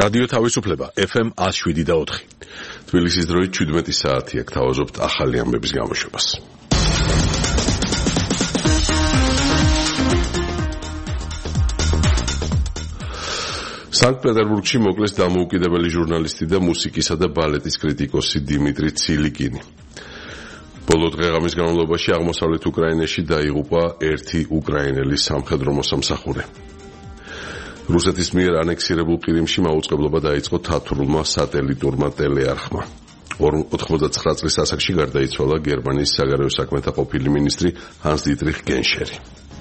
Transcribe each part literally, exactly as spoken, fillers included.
რადიო თავისუფლება ეფ ემ one oh seven და four. თბილისის დროით seventeen საათია გთავაზობთ ახალი ამბების გამოშვებას. სანქტ-პეტერბურგში მოკლეს დამოუკიდებელი ჟურნალისტი და მუსიკისა და ბალეტის კრიტიკოსი დიმიტრი ცილიკინი. ბოლო დღე-ღამის განმავლობაში აღმოსავლეთ უკრაინაში დაიღუპა ერთი უკრაინელი სამხედრო მოსამსახურე. რუსეთის მიერ ანექსირებულ ყირიმში მაუწყებლობა დაიწყო თათრულმა სატელიტურმა ტელეარხმა. ოთხმოცდათსამი წლის ასაკში გარდაიცვალა გერმანიის საგარეო საქმეთა ყოფილი მინისტრი ჰანს დიტრიხ გენშერი.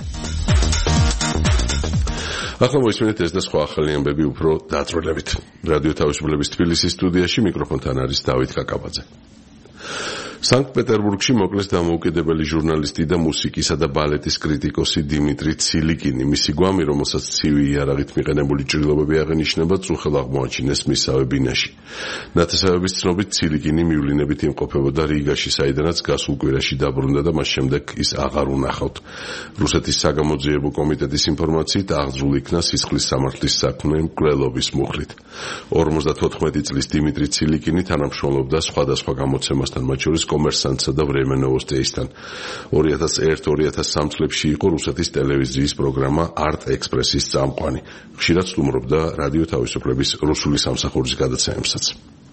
ახლა მოისმინეთ ეს და სხვა ახალი ამბები უფრო დაწვრილებით. რადიო თავისუფლების თბილისის სტუდიაში მიკროფონთან არის დავით კაკაბაძე. სანქტ-პეტერბურგში მოკლეს დამოუკიდებელი ჟურნალისტი და მუსიკისა და ბალეტის კრიტიკოსი დიმიტრი ცილიკინი. მისი გვამი, რომელსაც ცივი იარაღით მიყენებული ჭრილობები აღენიშნება, წუხელ აღმოაჩინეს მისსავე ბინაში. ნათესავების ცნობით, ცილიკინი მივლინებით იმყოფებოდა რიგაში, საიდანაც გასულ კვირაში დაბრუნდა და მას შემდეგ ის აღარ უნახავთ. რუსეთის საგამოძიებო კომიტეტის ინფორმაციით, აღძრული იქნა სისხლის სამართლის საქმე მკვლელობის მუხლით. ორმოცდათოთხმეტი წლის დიმიტრი ცილიკინი თანამშრომლობდა სხვადასხვა გამოცემასთან, მათ შორის კომერსანტსა და ვრემე ნოვოსტიისთან. ორი ათას ერთ ორი ათას სამი წლებში იყო რუსეთის ტელევიზიის პროგრამა არტ ექსპრესის წამყვანი. ხშირად სტუმრობდა რადიო თავისუფლების რუსული სამსახურის გადაცემებსაც.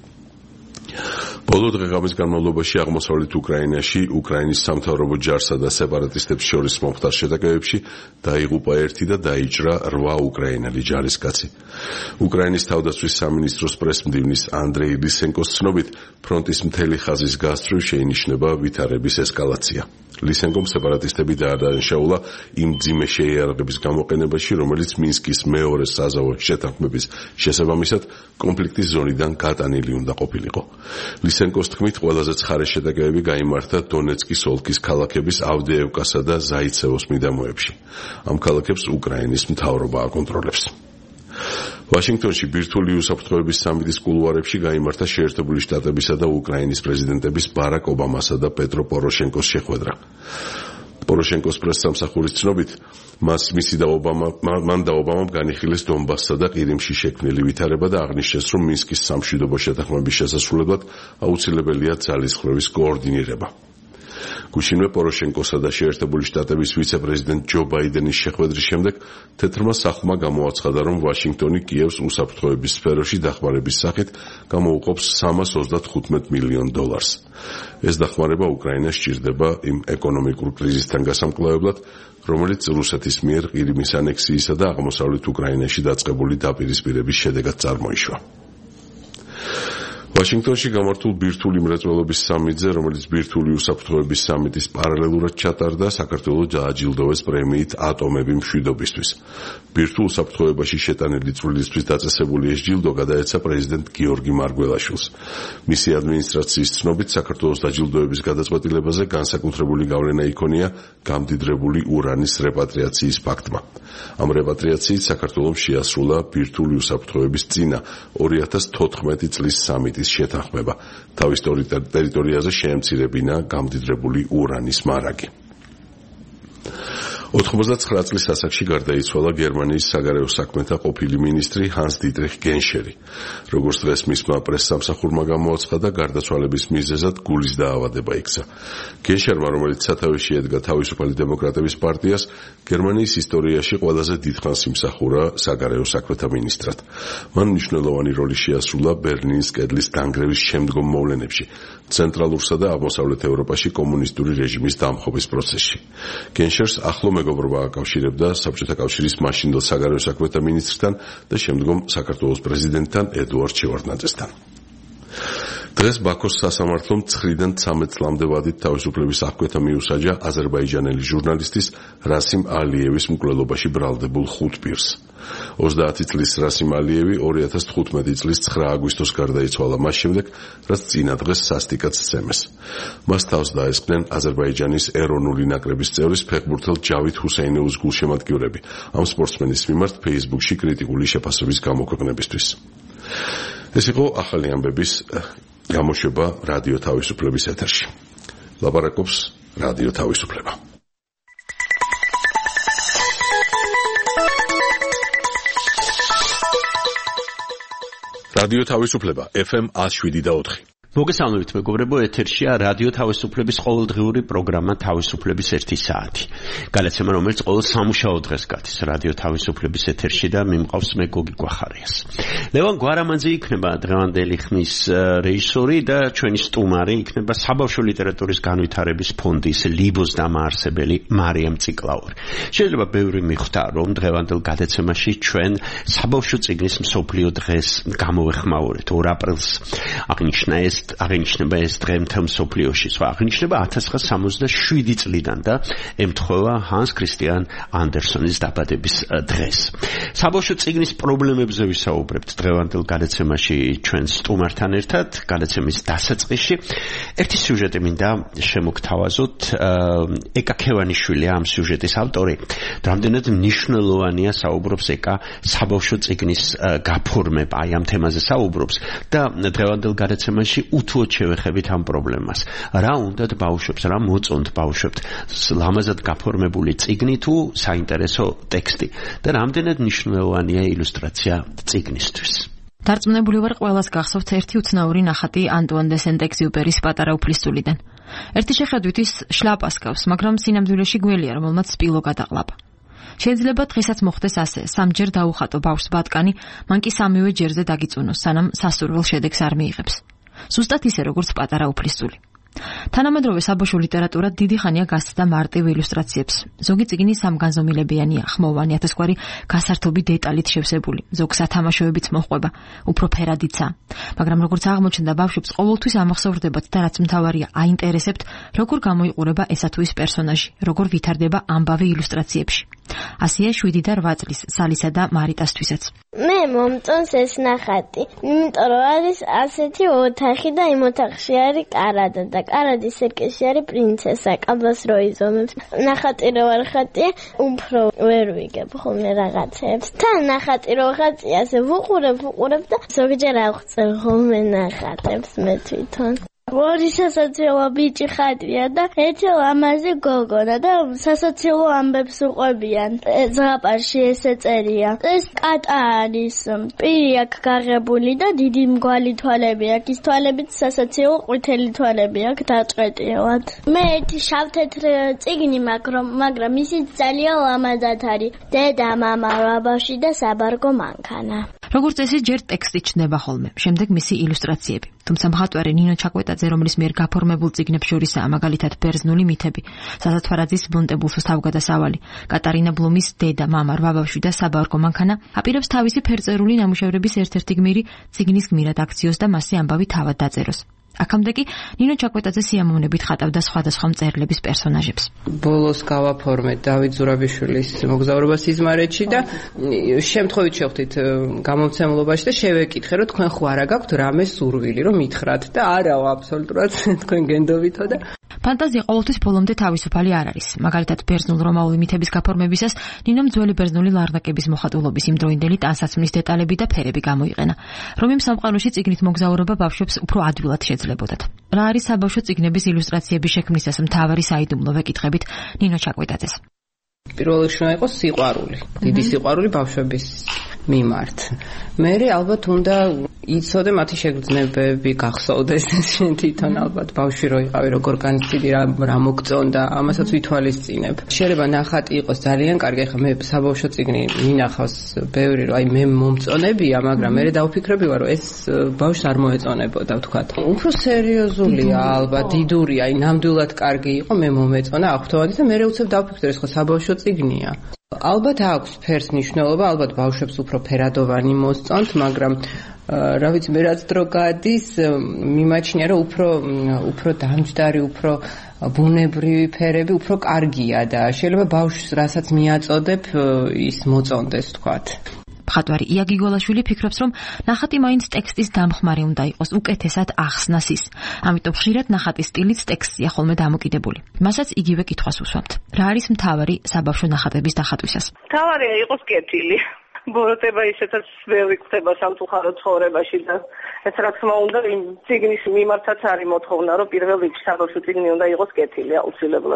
ბოლო დღე-ღამის განმავლობაში აღმოსავლეთ უკრაინაში უკრაინის სამთავრობო ჯარსა და სეპარატისტებს შორის მომხდარ შეტაკებებში დაიღუპა ერთი და დაიჭრა რვა უკრაინელი ჯარისკაცი. უკრაინის თავდაცვის სამინისტროს პრესმდივნის ანდრეი ლისენკოს ცნობით, ფრონტის მთელი ხაზის გასწვრივ შეინიშნება ვითარების ესკალაცია. ლისენკომ სეპარატისტები დაადანაშაულა იმ მძიმე შეიარაღების გამოყენებაში, რომელიც მინსკის მეორე საზავო შეთანხმების შესაბამისად კონფლიქტის ზონიდან გატანილი უნდა ყოფილიყო. ლისენკოს თქმით, ყველაზე ცხარე შეტაკებები გაიმართა დონეცკის ოლქის ქალაქების ავდეევკასა და ზაიცევოს მიდამოებში. ამ ქალაქებს უკრაინის მთავრობა აკონტროლებს. ვაშინგტონში ბირთვული უსაფრთხოების სამიტის კულუარებში გაიმართა შეერთებული შტატებისა და უკრაინის პრეზიდენტების ბარაკ ობამასა და პეტრო პოროშენკოს შეხვედრა. პოროშენკოს პრესსამსახურის ცნობით, მას მისი და ობამა მან და ობამამ განიხილეს დონბასსა და ყირიმში შექმნილი ვითარება და აღნიშნეს, რომ მინსკის სამშვიდობო შეთანხმების შესასრულებლად აუცილებელია ძალისხმევის კოორდინირება. გუშინვე პოროშენკოსა და შეერთებული შტატების ვიცე-პრეზიდენტ ჯო ბაიდენის შეხვედრის შემდეგ თეთრმა სახლმა გამოაცხადა, რომ ვაშინგტონი კიევს უსაფრთხოების სფეროში დახმარების სახით გამოუყოფს სამას ოცდათხუთმეტ მილიონ დოლარს. ეს დახმარება უკრაინას სჭირდება იმ ეკონომიკურ კრიზისთან გასამკლავებლად, რომელიც რუსეთის მიერ ყირიმის ანექსიისა და აღმოსავლეთ უკრაინაში დაწყებული დაპირისპირების შედეგად წარმოიშვა. ვაშინგტონში გამართულ ბირთვული მრეწველობის სამიტზე, რომელიც ბირთვული უსაფრთხოების სამიტის პარალელურად ჩატარდა, საქართველოს დააჯილდოვეს პრემიით ატომები მშვიდობისთვის. ბირთვულ უსაფრთხოებაში შეტანილი წვლილისთვის დაწესებული ეს ჯილდო გადაეცა პრეზიდენტ გიორგი მარგველაშვილს. მისი ადმინისტრაციის ცნობით, საქართველოს დაჯილდოების გადაწყვეტილებაზე განსაკუთრებული გავლენა იქონია გამდიდრებული ურანის რეპატრიაციის ფაქტმა. ამ რეპატრიაციით საქართველოს შეასრულა ბირთვული უსაფრთხოების წინა ორი ათას თოთხმეტი წლის სამიტის შეთანხმება. თავის ტერიტორიაზე შეემცირებინა გამდიდრებული ურანის მარაგი. ოთხმოცდათსამი წლის ასაკში გარდაიცვალა გერმანიის საგარეო საქმეთა ყოფილი მინისტრი ჰანს დიტრიხ გენშერი. როგორც დღეს მისმა პრესსამსახურმა გამოაცხადა, გარდაცვალების მიზეზად გულის დაავადება იქცა. გენშერმა, რომელიც სათავეში ედგა თავისუფალი დემოკრატების პარტიას, გერმანიის ისტორიაში ყველაზე დიდხანს იმსახურა საგარეო საქმეთა მინისტრად. მან მნიშვნელოვანი როლი შეასრულა ბერლინის კედლის დანგრევის შემდგომ მოვლენებში, ცენტრალურსა და აღმოსავლეთ ევროპაში კომუნისტური რეჟიმის დამხობის პროცესში. გენშერს ახლო მეგობრობა აკავშირებდა საბჭოთა კავშირის მაშინდელ საგარეო საქმეთა მინისტრთან და შემდგომ საქართველოს პრეზიდენტთან ედუარდ შევარდნაძესთან. დღეს ბაქოს სასამართლომ ცხრიდან ცამეტ წლამდე ვადით თავისუფლების აღკვეთა მიუსაჯა აზერბაიჯანელი ჟურნალისტის რასიმ ალიევის მკვლელობაში ბრალდებულ ხუთ პირს. ოცდაათი წლის რასიმ ალიევი ორი ათას თხუთმეტი წლის ცხრა აგვისტოს გარდაიცვალა მას შემდეგ, რაც წინა დღეს სასტიკად სცემეს. მას თავს დაესხნენ აზერბაიჯანის ეროვნული ნაკრების წევრის ფეხბურთელ ჯავით ჰუსეინოვის გულშემატკივრები ამ სპორტსმენის მიმართ Facebook-ში კრიტიკული შეფასების გამოქვეყნებისთვის. ეს იყო ახალი ამბების გამოშვება რადიო თავისუფლების ეთერში. ლაპარაკობს რადიო თავისუფლება. რადიო თავისუფლება ეფ ემ one oh seven და four. მოგესალმებით მეგობრებო, ეთერშია რადიო თავისუფლების ყოველდღიური პროგრამა თავისუფლების ერთი საათი. გადაცემა, რომელიც ყოველ სამუშაო დღეს გადის რადიო თავისუფლების ეთერში და მიმყავს მე გოგი გვახარიას. ლევან გვარამანძე იქნება დღევანდელი ხმის რეჟისორი და ჩვენი სტუმარი იქნება საბავშვო ლიტერატურის განვითარების ფონდის ლიბოს დამაარსებელი მარიამ ციკლაური. შეიძლება ბევრი მიხვდა, რომ დღევანდელ გადაცემაში ჩვენ საბავშვო წიგნის მსოფლიო დღეს გამოვეხმაურეთ. ორ აპრილს აღნიშნა ეს აღინიშნება ეს დღე მთელ მსოფლიოში. სხვა აღინიშნება one thousand nine hundred seventy-seven წლიდან და ემთხვევა ჰანს ქრისტიან ანდერსონის დაბადების დღეს. საბავშვო წიგნის პრობლემებზე ვისაუბრებთ დღევანდელ გადაცემაში ჩვენ სტუმართან ერთად, გადაცემის დასაწყისში. ერთი სიუჟეტი მინდა შემოგთავაზოთ. ეკა ქევანიშვილი ამ სიუჟეტის ავტორი. რამდენად მნიშვნელოვანია საუბრობს ეკა საბავშვო წიგნის გაფორმება, აი ამ თემაზე საუბრობს და დღევანდელ გადაცემაში უთუოდ შევეხებით ამ პრობლემას. რა უნდათ ბავშვებს, რა მოწონთ ბავშვებს ლამაზად გაფორმებული წიგნი თუ საინტერესო ტექსტი და რამდენად მნიშვნელოვანია ილუსტრაცია წიგნისთვის. დარწმუნებული ვარ, ყველას გახსოვთ ერთი უცნაური ნახატი ანტუან დე სენტ-ეგზიუპერის პატარა უფლისწულიდან. ერთი შეხედვით ის შლაპას გავს, მაგრამ სინამდვილეში გველია, რომელმაც სპილო გადაყლაპა. შეიძლება დღესაც მოხდეს ასე, სამჯერ დაუხატო ბავშვს ბატკანი, მან კი სამივე ჯერზე დაგიწუნოს, სანამ სასურველ შედეგს არ მიიღებს. ზუსტად ისე როგორც პატარა უფლისწული. თანამედროვე საბავშვო ლიტერატურა დიდი ხანია გასცდა მარტივ ილუსტრაციებს. ზოგი წიგნი სამგანზომილებიანია, ხმოვანი, ათასგვარი გასართობი დეტალით შევსებული, ზოგ სათამაშოებიც მოჰყვება, უფრო ფერადიცაა. მაგრამ როგორც აღმოჩნდა, ბავშვებს ყოველთვის ამახსოვრდებათ და რაც მთავარია, აინტერესებთ, როგორ გამოიყურება ესა თუ ის პერსონაჟი, როგორ ვითარდება ამბავი ილუსტრაციებში. ასეა შვიდი და რვა წლის სალისა და მარიტასთვისაც. მე მომწონს ეს ნახატი, იმიტომ რომ არის ასეთი ოთახი და იმ ოთახში არის კარადა და კარადის სერკეში არის პრინცესა, კაბას რო იზომებს. ნახატი რო არ ხატია, უფრო ვერ ვიგებ ხოლმე რაღაცებს. თან ნახატი რო ხატია, ასე ვუყურებ, ვუყურებ და ზოგჯერ ავღწევ ხოლმე ნახატებს მე თვითონ. ორი სასაცილო ბიჭი ხატია და ერთი ლამაზი გოგონა და სასაცილო ამბებს უყვებიან. ზღაპარში ესე წერია. ეს კატა არის, პირი აქვს გაღებული და დიდი მგვალი თვალები აქვს. ის თვალებით სასაცილო ყვითელი თვალები აქვს დაჭრეტილად. მე ერთი შავ-თეთრ წიგნი მაქვს, მაგრამ ისიც ძალიან ლამაზად არის. დედა, მამა, ბავშვი და საბარგო მანქანა. როგორც წესი, ჯერ ტექსტი ჩნდება ხოლმე, შემდეგ მისი ილუსტრაციები. თუმცა მხატვარი ნინო ჩაკვეტაძე, რომლის მიერ გაფორმებულ წიგნებს შორისაა მაგალითად ბერძნული მითები, სასათვარაძის ბუნტებულს თავგადასავალი, კატარინა ბლუმის დედა, მამა, რვაბავშვი და საბარგო მანქანა, აპირებს თავისი ფერწერული ნამუშევრების ერთ-ერთი გმირი წიგნის გმირად აქციოს და მასზე ამბავი თავად დაწეროს. აქამდე კი ნინო ჩაკვეტაძე სიამოვნებით ხატავდა სხვადასხვა მწერლების პერსონაჟებს. ბოლოს გავაფორმეთ დავით ზურაბიშვილის მოგზაურობა სიზმარეთში და შემთხვევით შევხვდით გამომცემლობაში და შევეკითხე, რომ თქვენ ხო არა გაქვთ რამე სურვილი, რომ მითხრათ და არაო, აბსოლუტურად თქვენ გენდობითო და ფანტაზია ყოველთვის ბოლომდე თავისუფალი არ არის. მაგალითად, ბერძნულ-რომაული მითების გაფორმებისას ნინომ ძველი ბერძნული ლარნაკების მოხატულობის იმდროინდელი ტანსაცმლის დეტალები და ფერები გამოიყენა. რომ იმ სამყაროში წიგნით მოგზაურობა ბავშვებს უფრო ადვილად შეძლებოდათ. რა არის საბავშვო წიგნების ილუსტრაციების შექმნისას მთავარი საიდუმლო ვეკითხებით ნინო ჩაკვეტაძეს. პირველ რიგში უნდა იყოს სიყვარული, დიდი სიყვარული ბავშვების მიმართ. მერე ალბათ უნდა იცოდე მათი შეგრძნებები, გახსოვდეს შენ თვითონ ალბათ ბავშვი რო იყავი, როგორ განცდი რა რა მოგწონდა, ამასაც ვითვალისწინებ. შეიძლება ნახატი იყოს ძალიან კარგი, ხა მე საბავშვო წიგნი მინახავს ბევრი, რომ აი მე მომწონებია, მაგრამ მერე დავფიქრებია, რომ ეს ბავშვს არ მოეწონებოდა, ვთქვათ. უფრო სერიოზულია ალბათ, დიდურია, აი ნამდვილად კარგი იყო, მე მომეწონა აღთოვადი და მერე უცებ დავფიქრე, ეს ხო საბავშვო წიგნია. ალბათ აქვს ფერს მნიშვნელობა, ალბათ ბავშვებს უფრო ფერადოვანი მოსწონთ, მაგრამ რა ვიცი, მე რაც დრო გადის, მიმაჩნია, რომ უფრო უფრო დამჯდარი, უფრო ბუნებრივი ფერები უფრო კარგია და შეიძლება ბავშვს რასაც მიაწოდებ, ის მოწონდეს, თქვათ. მხატვარი ია გიგოლაშვილი ფიქრობს, რომ ნახატი მაინც ტექსტის დამხმარე უნდა იყოს, უკეთესად ახსნას ის. ამიტომ ხშირად ნახატის სტილიც ტექსტია ხოლმე დამოკიდებული. მასაც იგივე კითხვას უსვამთ. რა არის მთავარი საბავშვო ნახატების დახატვისას? მთავარია იყოს კეთილი. ბოროტება ისეთაც ვერ ვიკვდება სამწუხარო ცხოვრებაში და ეს რა თქმა უნდა იმ წიგნის მიმართაც არის მოთხოვნა, რომ პირველ რიგში საბავშვო წიგნი უნდა იყოს კეთილი აუცილებლად.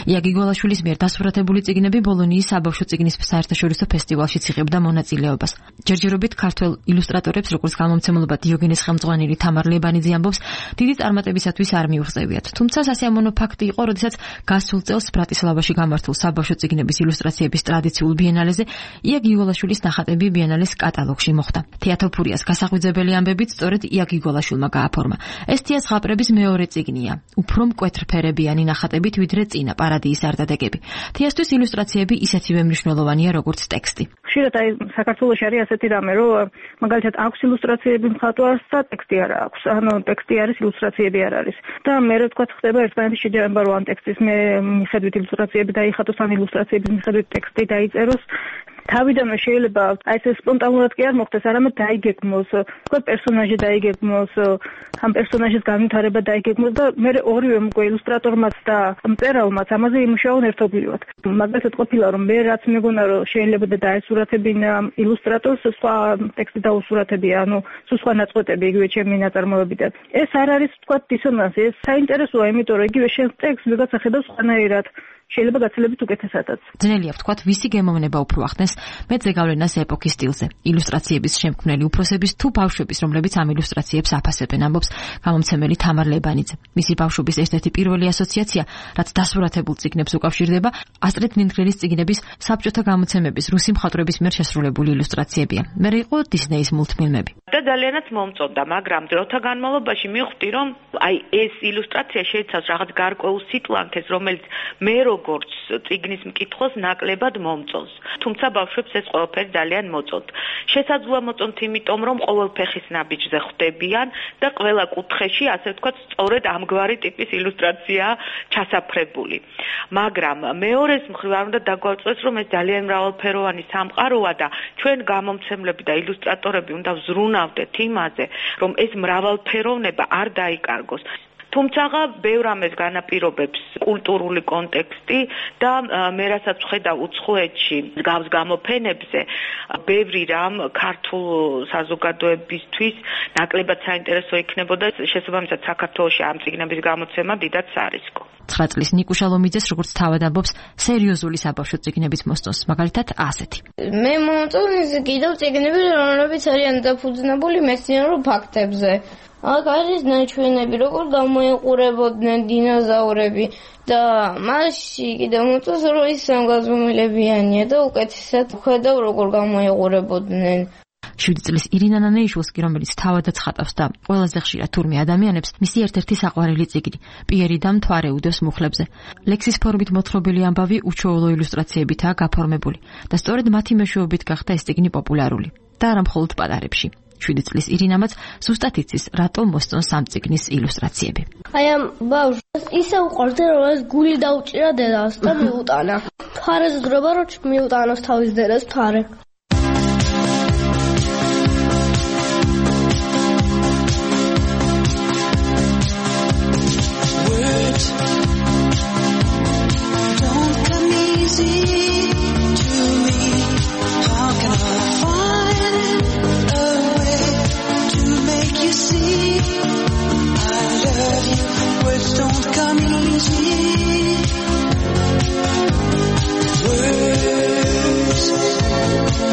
იაგი გოლაშვილის მიერ დასურათებული წიგნები ბოლონიის საბავშვო წიგნის საერთაშორისო ფესტივალშიც იღებდა მონაწილეობას. ჯერჯერობით ქართველ ილუსტრატორებს, როგორც გამომცემლობა დიოგენეს ხელმძღვანელი თამარ ლებანიძე ამბობს, დიდი წარმატებისათვის არ მიუღწევიათ. თუმცა სასიამოვნო ფაქტი იყო, როდესაც გასულ წელს ბრატისლავაში გამართულ საბავშვო წიგნების ილუსტრაციების ტრადიციულ ბიენალეზე იაგი გოლაშვილის ნახატები ბიენალეს კატალოგში მოხვდა. თეატროფურიას გასაღვიძებელი ამბებით სწორედ იაგი გოლაშვილმა გააფორმა. ეს თეას ზღაპრების მეორე წიგნია, უფრო მკვეთრფერებიანი ნახატებით ვიდრე წინა პარადიის არდადეგები. თეასთვის ილუსტრაციები ისეთივე მნიშვნელოვანია, როგორც ტექსტი. ხშირად აი საქართველოში არის ასეთი რამე, რომ მაგალითად აქვს ილუსტრაციები მხატვარს და ტექსტი არ აქვს. ანუ ტექსტი არის, ილუსტრაციები არ არის. და მე რა თქვა ხდება ერთმანეთის შეჯერება, რომ ამ ტექსტის მე მიხედვით ილუსტრაციები დაიხატოს, ან ილუსტრაციების მიხედვით ტექსტი დაიწეროს. თავიდანვე შეიძლება აი ეს სპონტანურად კი არ მოხდეს, არამედ დაიგეგმოს, თქვა პერსონაჟი დაიგეგმოს, ამ პერსონაჟის განვითარება დაიგეგმოს და მე ორივე უკვე ილუსტრატორმაც და მწერალმაც ამაზე იმუშაონ ერთობლივად. მაგალითად ყოფილა რომ მე რაც მეგონა რომ შეიძლება და დაესურათებინა ილუსტრატორს, სხვა ტექსტი დაუსურათებია, ანუ სხვა ნაწყვეტები იგივე ჩემი ნაწარმოებიდან. ეს არ არის თქვა დისონანსი, ეს საინტერესოა, იმიტომ რომ იგივე შენ ტექსტს ვიღაცა ხედავს სხვანაირად. შეიძლება გაცილებით უკეთესადაც. ძნელია ვთქვათ, ვისი გემოვნება უფრო ახდენს მეძე გავლენას ეპოქის სტილზე. ილუსტრაციების შემქმნელი უფროსების თუ ბავშვების, რომლებიც ამ ილუსტრაციებს აფასებენ, ამბობს გამომცემელი თამარ ლებანიძე. მისი ბავშვობის ერთ-ერთი პირველი ასოციაცია, რაც დასურათებულ წიგნებს უკავშირდება, ასტრიდ ლინდგრენის წიგნების საბჭოთა გამოცემების რუსი მხატვრების მიერ შესრულებული ილუსტრაციებია. მე იყო დისნეის მულტფილმები. და ძალიანაც მომწონდა, მაგრამ დროთა განმავლობაში მივხვდი, რომ აი ეს ილუსტრაცია შეიცავს რაღაც გარკვეულ სიტლანქეს, რომელიც მე როგორც წიგნის მკითხველს ნაკლებად მომწონს. თუმცა ბავშვებს ეს ყველაფერი ძალიან მოწონთ. შესაძლოა მოწონთ, იმიტომ რომ ყოველ ფეხის ნაბიჯზე ხვდებიან და ყველა კუთხეში, ასე ვთქვათ, სწორედ ამგვარი ტიპის ილუსტრაცია ჩასაფრებული. მაგრამ მეორეს მხრივ არ უნდა დაგვაწყვეტს, რომ ეს ძალიან მრავალფეროვანი სამყაროა და ჩვენ გამომცემლები და ილუსტრატორები უნდა ვზრუნავდეთ იმაზე, რომ ეს მრავალფეროვნება არ დაიკარგოს. თუმცა ბევრ ამას განაპირობებს კულტურული კონტექსტი და მე რასაც ვხედავ უცხოეთში გავს გამოფენებზე, ბევრი რამ ქართულ საზოგადოებისთვის ნაკლებად საინტერესო იქნებოდა, შესაბამისად საქართველოში ამ წიგნების გამოცემა დიდად სარისკო. ცხრა წლის ნიკუშა ლომიძეს როგორც თავად ამბობს, სერიოზული საბავშვო წიგნების მოსწონს, მაგალითად ასეთი. მე მომწონს კიდევ წიგნები, რომლებიც არიან დაფუძნებული მეცნიერულ ფაქტებზე. აქ არის ნაჩვენები, როგორ გამოიყურებოდნენ დინოზავრები და მასში კიდევ მომწონს, რომ ის სამგაზომილებიანია და უკეთესად ხედავ, როგორ გამოიყურებოდნენ. შვიდი წლის ირინა ნანეიშვილს კი, რომელიც თავადაც ხატავს და ყველაზე ხშირად თურმე ადამიანებს, მისი ერთ-ერთი საყვარელი წიგნი პიერი და მთვარე უდევს მუხლებზე. ლექსის ფორმით მოთხრობილი ამბავი უჩვეულო ილუსტრაციებითაა გაფორმებული და სწორედ მათი მეშვეობით გახდა ეს წიგნი პოპულარული და არა მხოლოდ პატარებში. შვიდი წლის ირინამაც ზუსტად იცის, რატომ მოსწონს ამ წიგნის ილუსტრაციები. აი ამ ბავშვს ისე უყვარდა, რომ ეს გული დაუჭირა დედას და მიუტანა. ფარეს დროება რომ მიუტანოს თავის დედას ფარე. Words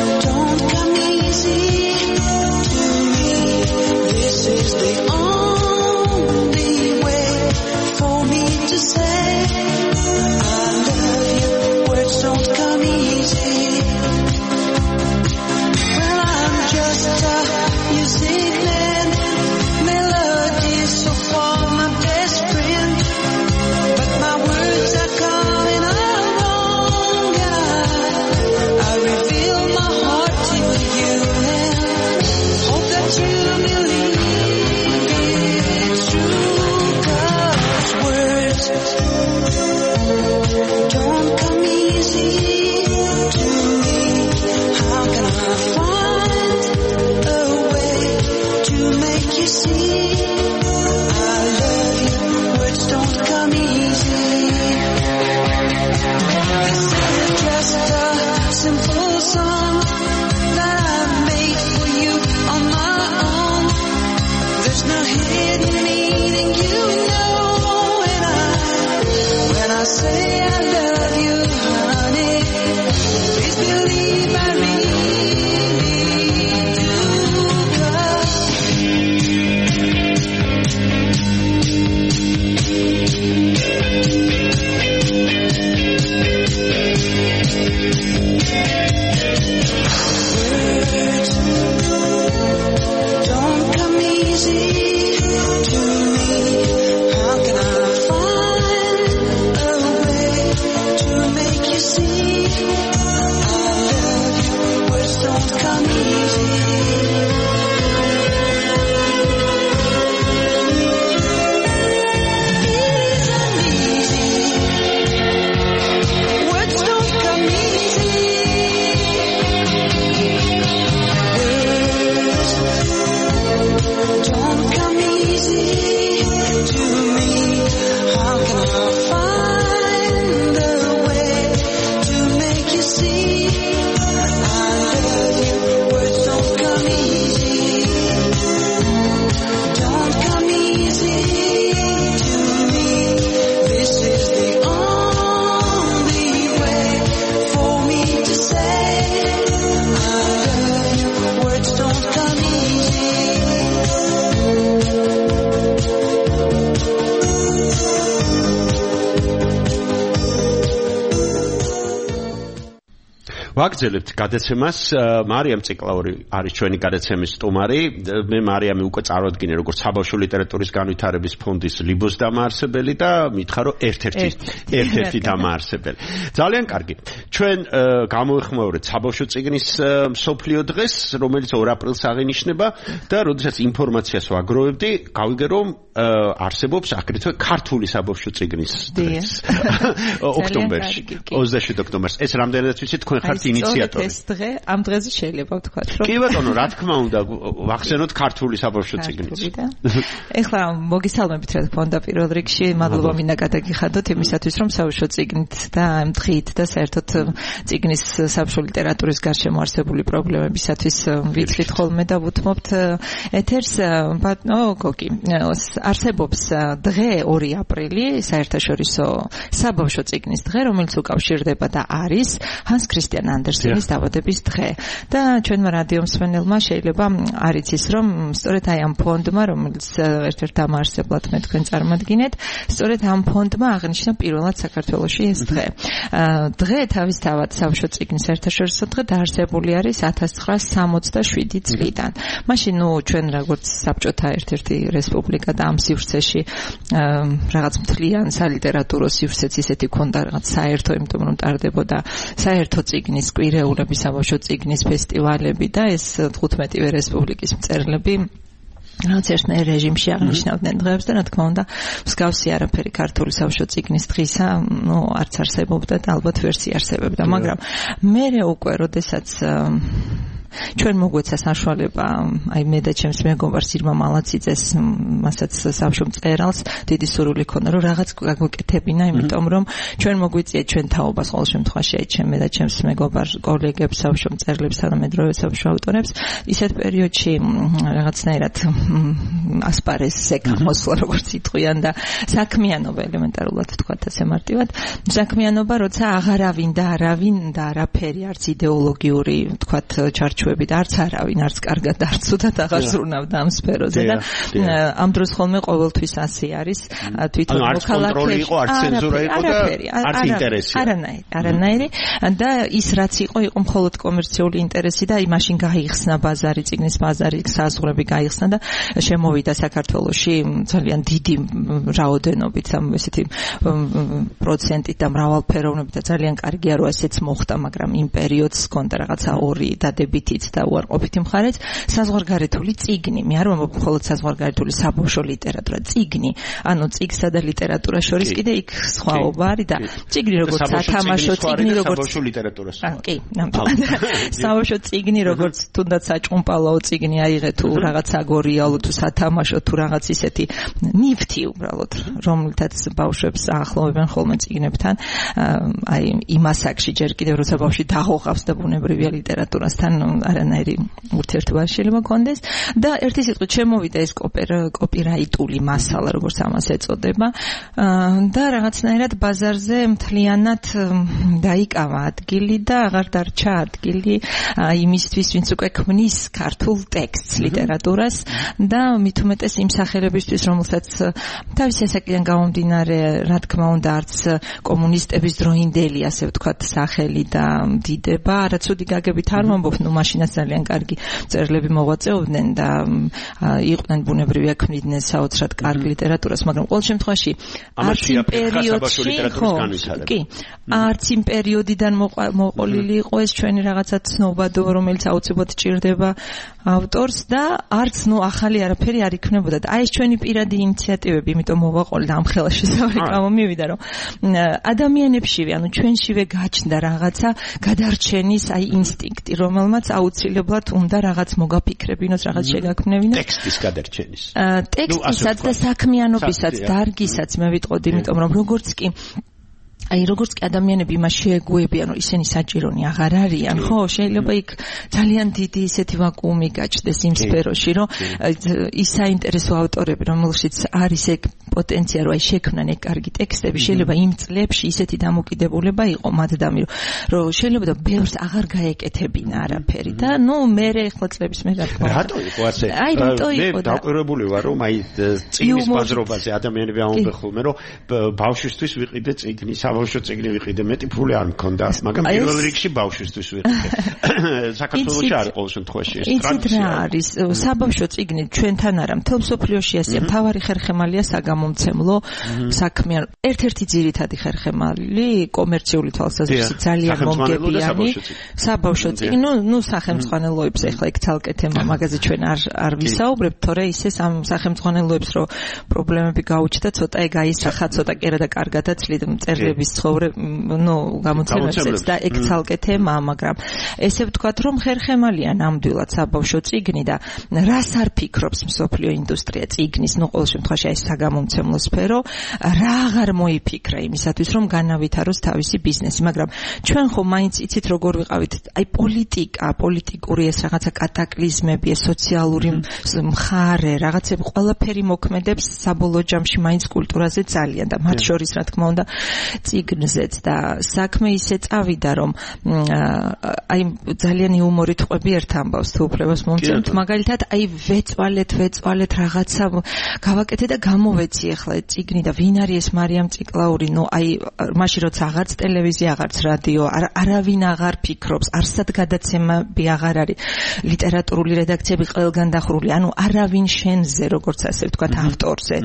ვაგრძელებთ გადაცემას. მარიამ ციკლაური არის ჩვენი გადაცემის სტუმარი. მე მარიამი უკვე წარვადგინე როგორც საბავშვო ლიტერატურის განვითარების ფონდის ლიბოს დამაარსებელი და მითხრა რომ ერთ-ერთი ერთ-ერთი დამაარსებელი. ძალიან კარგი. ჩვენ გამოეხმაურეთ საბავშვო წიგნის მსოფლიო დღეს, რომელიც ორ აპრილს აღინიშნება და როდესაც ინფორმაციას ვაგროვებდი, გავიგე რომ არსებობს აგრეთვე ქართული საბავშვო წიგნის დღეს. ოქტომბერში, ოცდაშვიდ ოქტომბერს. ეს რამდენადაც ვიცი თქვენ ხართ ინიციატორი. ეს დღე ამ დღეზე შეიძლება ვთქვათ, რომ კი ბატონო, რა თქმა უნდა, ვახსენოთ ქართული საბავშვო წიგნიც. ეხლა მოგისალმებით რა თქმა უნდა პირველ რიგში, მადლობა მინდა გადაგიხადოთ იმისათვის, რომ საბავშვო წიგნით და ამ დღით და საერთოდ წიგნის საბავშვო ლიტერატურის გარშემო არსებული პრობლემებისათვის ვიცით ხოლმე და ვუთმობთ ეთერს. ბატონო გოგი, არსებობს დღე ორი აპრილი, საერთაშორისო საბავშვო წიგნის დღე, რომელიც უკავშირდება და არის ჰანს ქრისტიან ანდერსენის დაბადების დღე. და ჩვენმა რადიო მსმენელმა შეიძლება არ იცის, რომ სწორედ აი ამ ფონდმა, რომელიც ერთ-ერთ დამაარსებლად მე თქვენ წარმატგინეთ, სწორედ ამ ფონდმა აღნიშნა პირველად საქართველოში ეს დღე. დღე თავისთავად საბავშვო წიგნის საერთაშორისო დღე დაარსებული არის ათას ცხრაასი სამოცდაშვიდი წლიდან. მაშინ ნუ ჩვენ როგორც საბჭოთა ერთ-ერთი რესპუბლიკა და ამ სივრცეში რაღაც მთლიან სალიტერატურო სივრცეც ისეთი ქონდა რაღაც საერთო, იმიტომ რომ ტარდებოდა საერთო წიგნის კვირეულები, საბავშვო წიგნის ფესტივალები და ეს თხუთმეტივე რესპუბლიკის მწერლები რაც ერთნაირ რეჟიმში აღნიშნავდნენ დღეებს და რა თქმა უნდა მსგავსი არაფერი ქართული საბავშვო წიგნის დღისა ნუ არც არსებობდა და ალბათ ვერც იარსებებდა, მაგრამ მერე უკვე როდესაც ჩვენ მოგვეცა საშუალება, აი მე და ჩემს მეგობარს ირმა მალაციძეს, მასაც საბავშვო მწერალს დიდი სურვილი ქონდა, რომ რაღაც გაგვეკეთებინა, იმიტომ რომ ჩვენ მოგვიწია ჩვენ თაობას ყოველ შემთხვევაში, აი ჩემ და ჩემს მეგობარ კოლეგებს, საბავშვო მწერლებს, თანამედროვე საბავშვო ავტორებს, ისეთ პერიოდში რაღაცნაირად ასპარესზე გამოსვლა, როგორც იტყვიან და საქმიანობა ელემენტარულად ვთქვათ ასე მარტივად, საქმიანობა, როცა აღარავინ და არავინ და არაფერი არც იდეოლოგიური ვთქვათ ჩარჩო და არც არავინ არც კარგად არც ცუდად აღარ ზრუნავდა ამ სფეროზე და ამ დროს ხოლმე ყოველთვის ასე არის თვითონ მოქალაქეები იყო არც ცენზურა იყო და არც ინტერესი არანაირი არანაირი და ის რაც იყო იყო მხოლოდ კომერციული ინტერესი და იმაშინ გაიხსნა ბაზარი, წიგნის ბაზარი, საზღვრები გაიხსნა და შემოვიდა საქართველოში ძალიან დიდი რაოდენობით, ესეთი პროცენტით და მრავალფეროვნებით და ძალიან კარგია რომ ესეც მოხდა, მაგრამ იმ პერიოდს ჰქონდა რაღაცა ორი დადებითი და უარყოფითი მხარეც, საზღვარგარეთული წიგნი. მე არ ვამბობ მხოლოდ საზღვარგარეთული საბავშვო ლიტერატურა, წიგნი. ანუ წიგსა და ლიტერატურას შორის კიდე იქ სხვაობა არის და წიგნი როგორც სათამაშო წიგნი, როგორც საბავშვო ლიტერატურას. კი, ნამდვილად. საბავშვო წიგნი როგორც თუნდაც საჭუმპალაო წიგნი აიღე თუ რაღაც აგორიალო თუ სათამაშო თუ რაღაც ისეთი ნიფთი უბრალოდ, რომელთაც ბავშვებს აახლოვებენ ხოლმე წიგნებთან. აი იმ ასაკში ჯერ კიდევ როცა ბავშვი დაღოღავს და ბუნებრივია ლიტერატურასთან არანაირი ურთიერთობა შეიძლება კონდეს და ერთი სიტყვით შემოვიდა ეს კოპირაიტული მასალა, როგორც ამას ეწოდება და რაღაცნაირად ბაზარზე მთლიანად დაიკავა ადგილი და აღარ დარჩა ადგილი იმისთვის, ვინც უკვე ქმნის ქართულ ტექსტს, ლიტერატურას და მით უმეტეს იმ სახელებისთვის, რომელსაც თავისი ასაკიდან გამომდინარე, რა თქმა უნდა, არც კომუნისტების დროინდელი, ასე ვთქვათ, სახელი და დიდება, არაცუდი გაგებით არ მომბობ, ნუ მაშინაც ძალიან კარგი მწერლები მოღვაწეობდნენ და იყვნენ ბუნებრივია ქმნიდნენ საოცრად კარგ ლიტერატურას, მაგრამ ყოველ შემთხვევაში არც იმ პერიოდში, ხო, კი, არც იმ პერიოდიდან მოყოლილი იყო ეს ჩვენი რაღაცა ცნობადო, რომელიც აუცილებლად ჭირდება ავტორს და არც ნუ ახალი არაფერი არ იქნებოდა და აი ეს ჩვენი პირადი ინიციატივები, იმიტომ მოვაყოლე და ამ ხელა შესავალი გამომივიდა, რომ ადამიანებშივე, ანუ ჩვენშივე გაჩნდა რაღაცა გადარჩენის აი ინსტინქტი, რომელმაც აუცილებლად უნდა რაღაც მოგაფიქრებინოს, რაღაც შეგაქმნევინოს. ტექსტის გადარჩენის. ტექსტისაც და საქმიანობისაც, დარგისაც მე ვიტყოდი, იმიტომ რომ როგორც კი აი როგორც კი ადამიანები იმას შეეგუებიან, რომ ისინი საჭირონი აღარ არიან, ხო, შეიძლება იქ ძალიან დიდი ისეთი ვაკუუმი გაჩნდეს იმ სფეროში, რომ ის საინტერესო ავტორები, რომელშიც არის ეგ პოტენცია, რომ აი შექმნან ეგ კარგი ტექსტები, შეიძლება იმ წლებში ისეთი დამოკიდებულება იყო მათ დამი, რომ შეიძლება და ბევრს აღარ გაეკეთებინა არაფერი და ნუ მე ახლა წლების მე რა თქმა უნდა. რატო იყო ასე? აი რატო იყო? მე დაკვირვებული ვარ, რომ აი წიგნის ბაზრობაზე ადამიანები ამბობენ ხოლმე, რომ ბავშვისთვის ვიყიდე წიგნის საბავშვო წიგნი ვიყიდე, მეტი ფული არ მქონდა, მაგრამ პირველ რიგში ბავშვისთვის ვიყიდე. საქართველოში არ ყოველ შემთხვევაში ეს ტრადიცია. ის რა არის? საბავშვო წიგნი ჩვენთან არა, მთელ მსოფლიოში ასეა, მთავარი ხერხემალია საგამომცემლო საქმე. ერთ-ერთი ძირითადი ხერხემალი კომერციული თვალსაზრისით ძალიან მომგებიანი საბავშვო წიგნი, ნუ ნუ სახელმძღვანელოებს ეხლა იქ ცალკე თემა მაგაზე ჩვენ არ არ ვისაუბრებთ, თორე ისე ამ სახელმძღვანელოებს რო პრობლემები გაუჩნდა, ცოტა ეგ აისახა, ცოტა კერა და კარგადაც ლიდ მწერლების ცხოვრე, ნუ გამოცემებსაც და ეგ ცალკე თემაა, მაგრამ ესე ვთქვათ, რომ ხერხემალია ნამდვილად საბავშვო წიგნი და რას არ ფიქრობს მსოფლიო ინდუსტრია წიგნის, ნუ ყოველ შემთხვევაში ეს საგამომცემლო სფერო, რა აღარ მოიფიქრა იმისათვის, რომ განავითაროს თავისი ბიზნესი, მაგრამ ჩვენ ხო მაინც იცით როგორ ვიყავით, აი პოლიტიკა, პოლიტიკური ეს რაღაცა კატაკლიზმები, ეს სოციალური მხარე, რაღაცები ყველაფერი მოქმედებს საბოლოო ჯამში მაინც კულტურაზე ძალიან და მათ შორის რა თქმა უნდა წიგნზეც და საქმე ისე წავიდა, რომ აი ძალიან იუმორით ყვები ერთ ამბავს თუ უფლებას მომწევთ, მაგალითად აი ვეწვალეთ, ვეწვალეთ რაღაცა გავაკეთე და გამოვეცი ახლა წიგნი და ვინ არის ეს მარიამ ციკლაური, ნუ აი მაშინ როცა აღარც ტელევიზია, აღარც რადიო, არავინ აღარ ფიქრობს, არსად გადაცემები აღარ არის, ლიტერატურული რედაქციები ყველგან დახურული, ანუ არავინ შენზე, როგორც ასე ვთქვათ, ავტორზე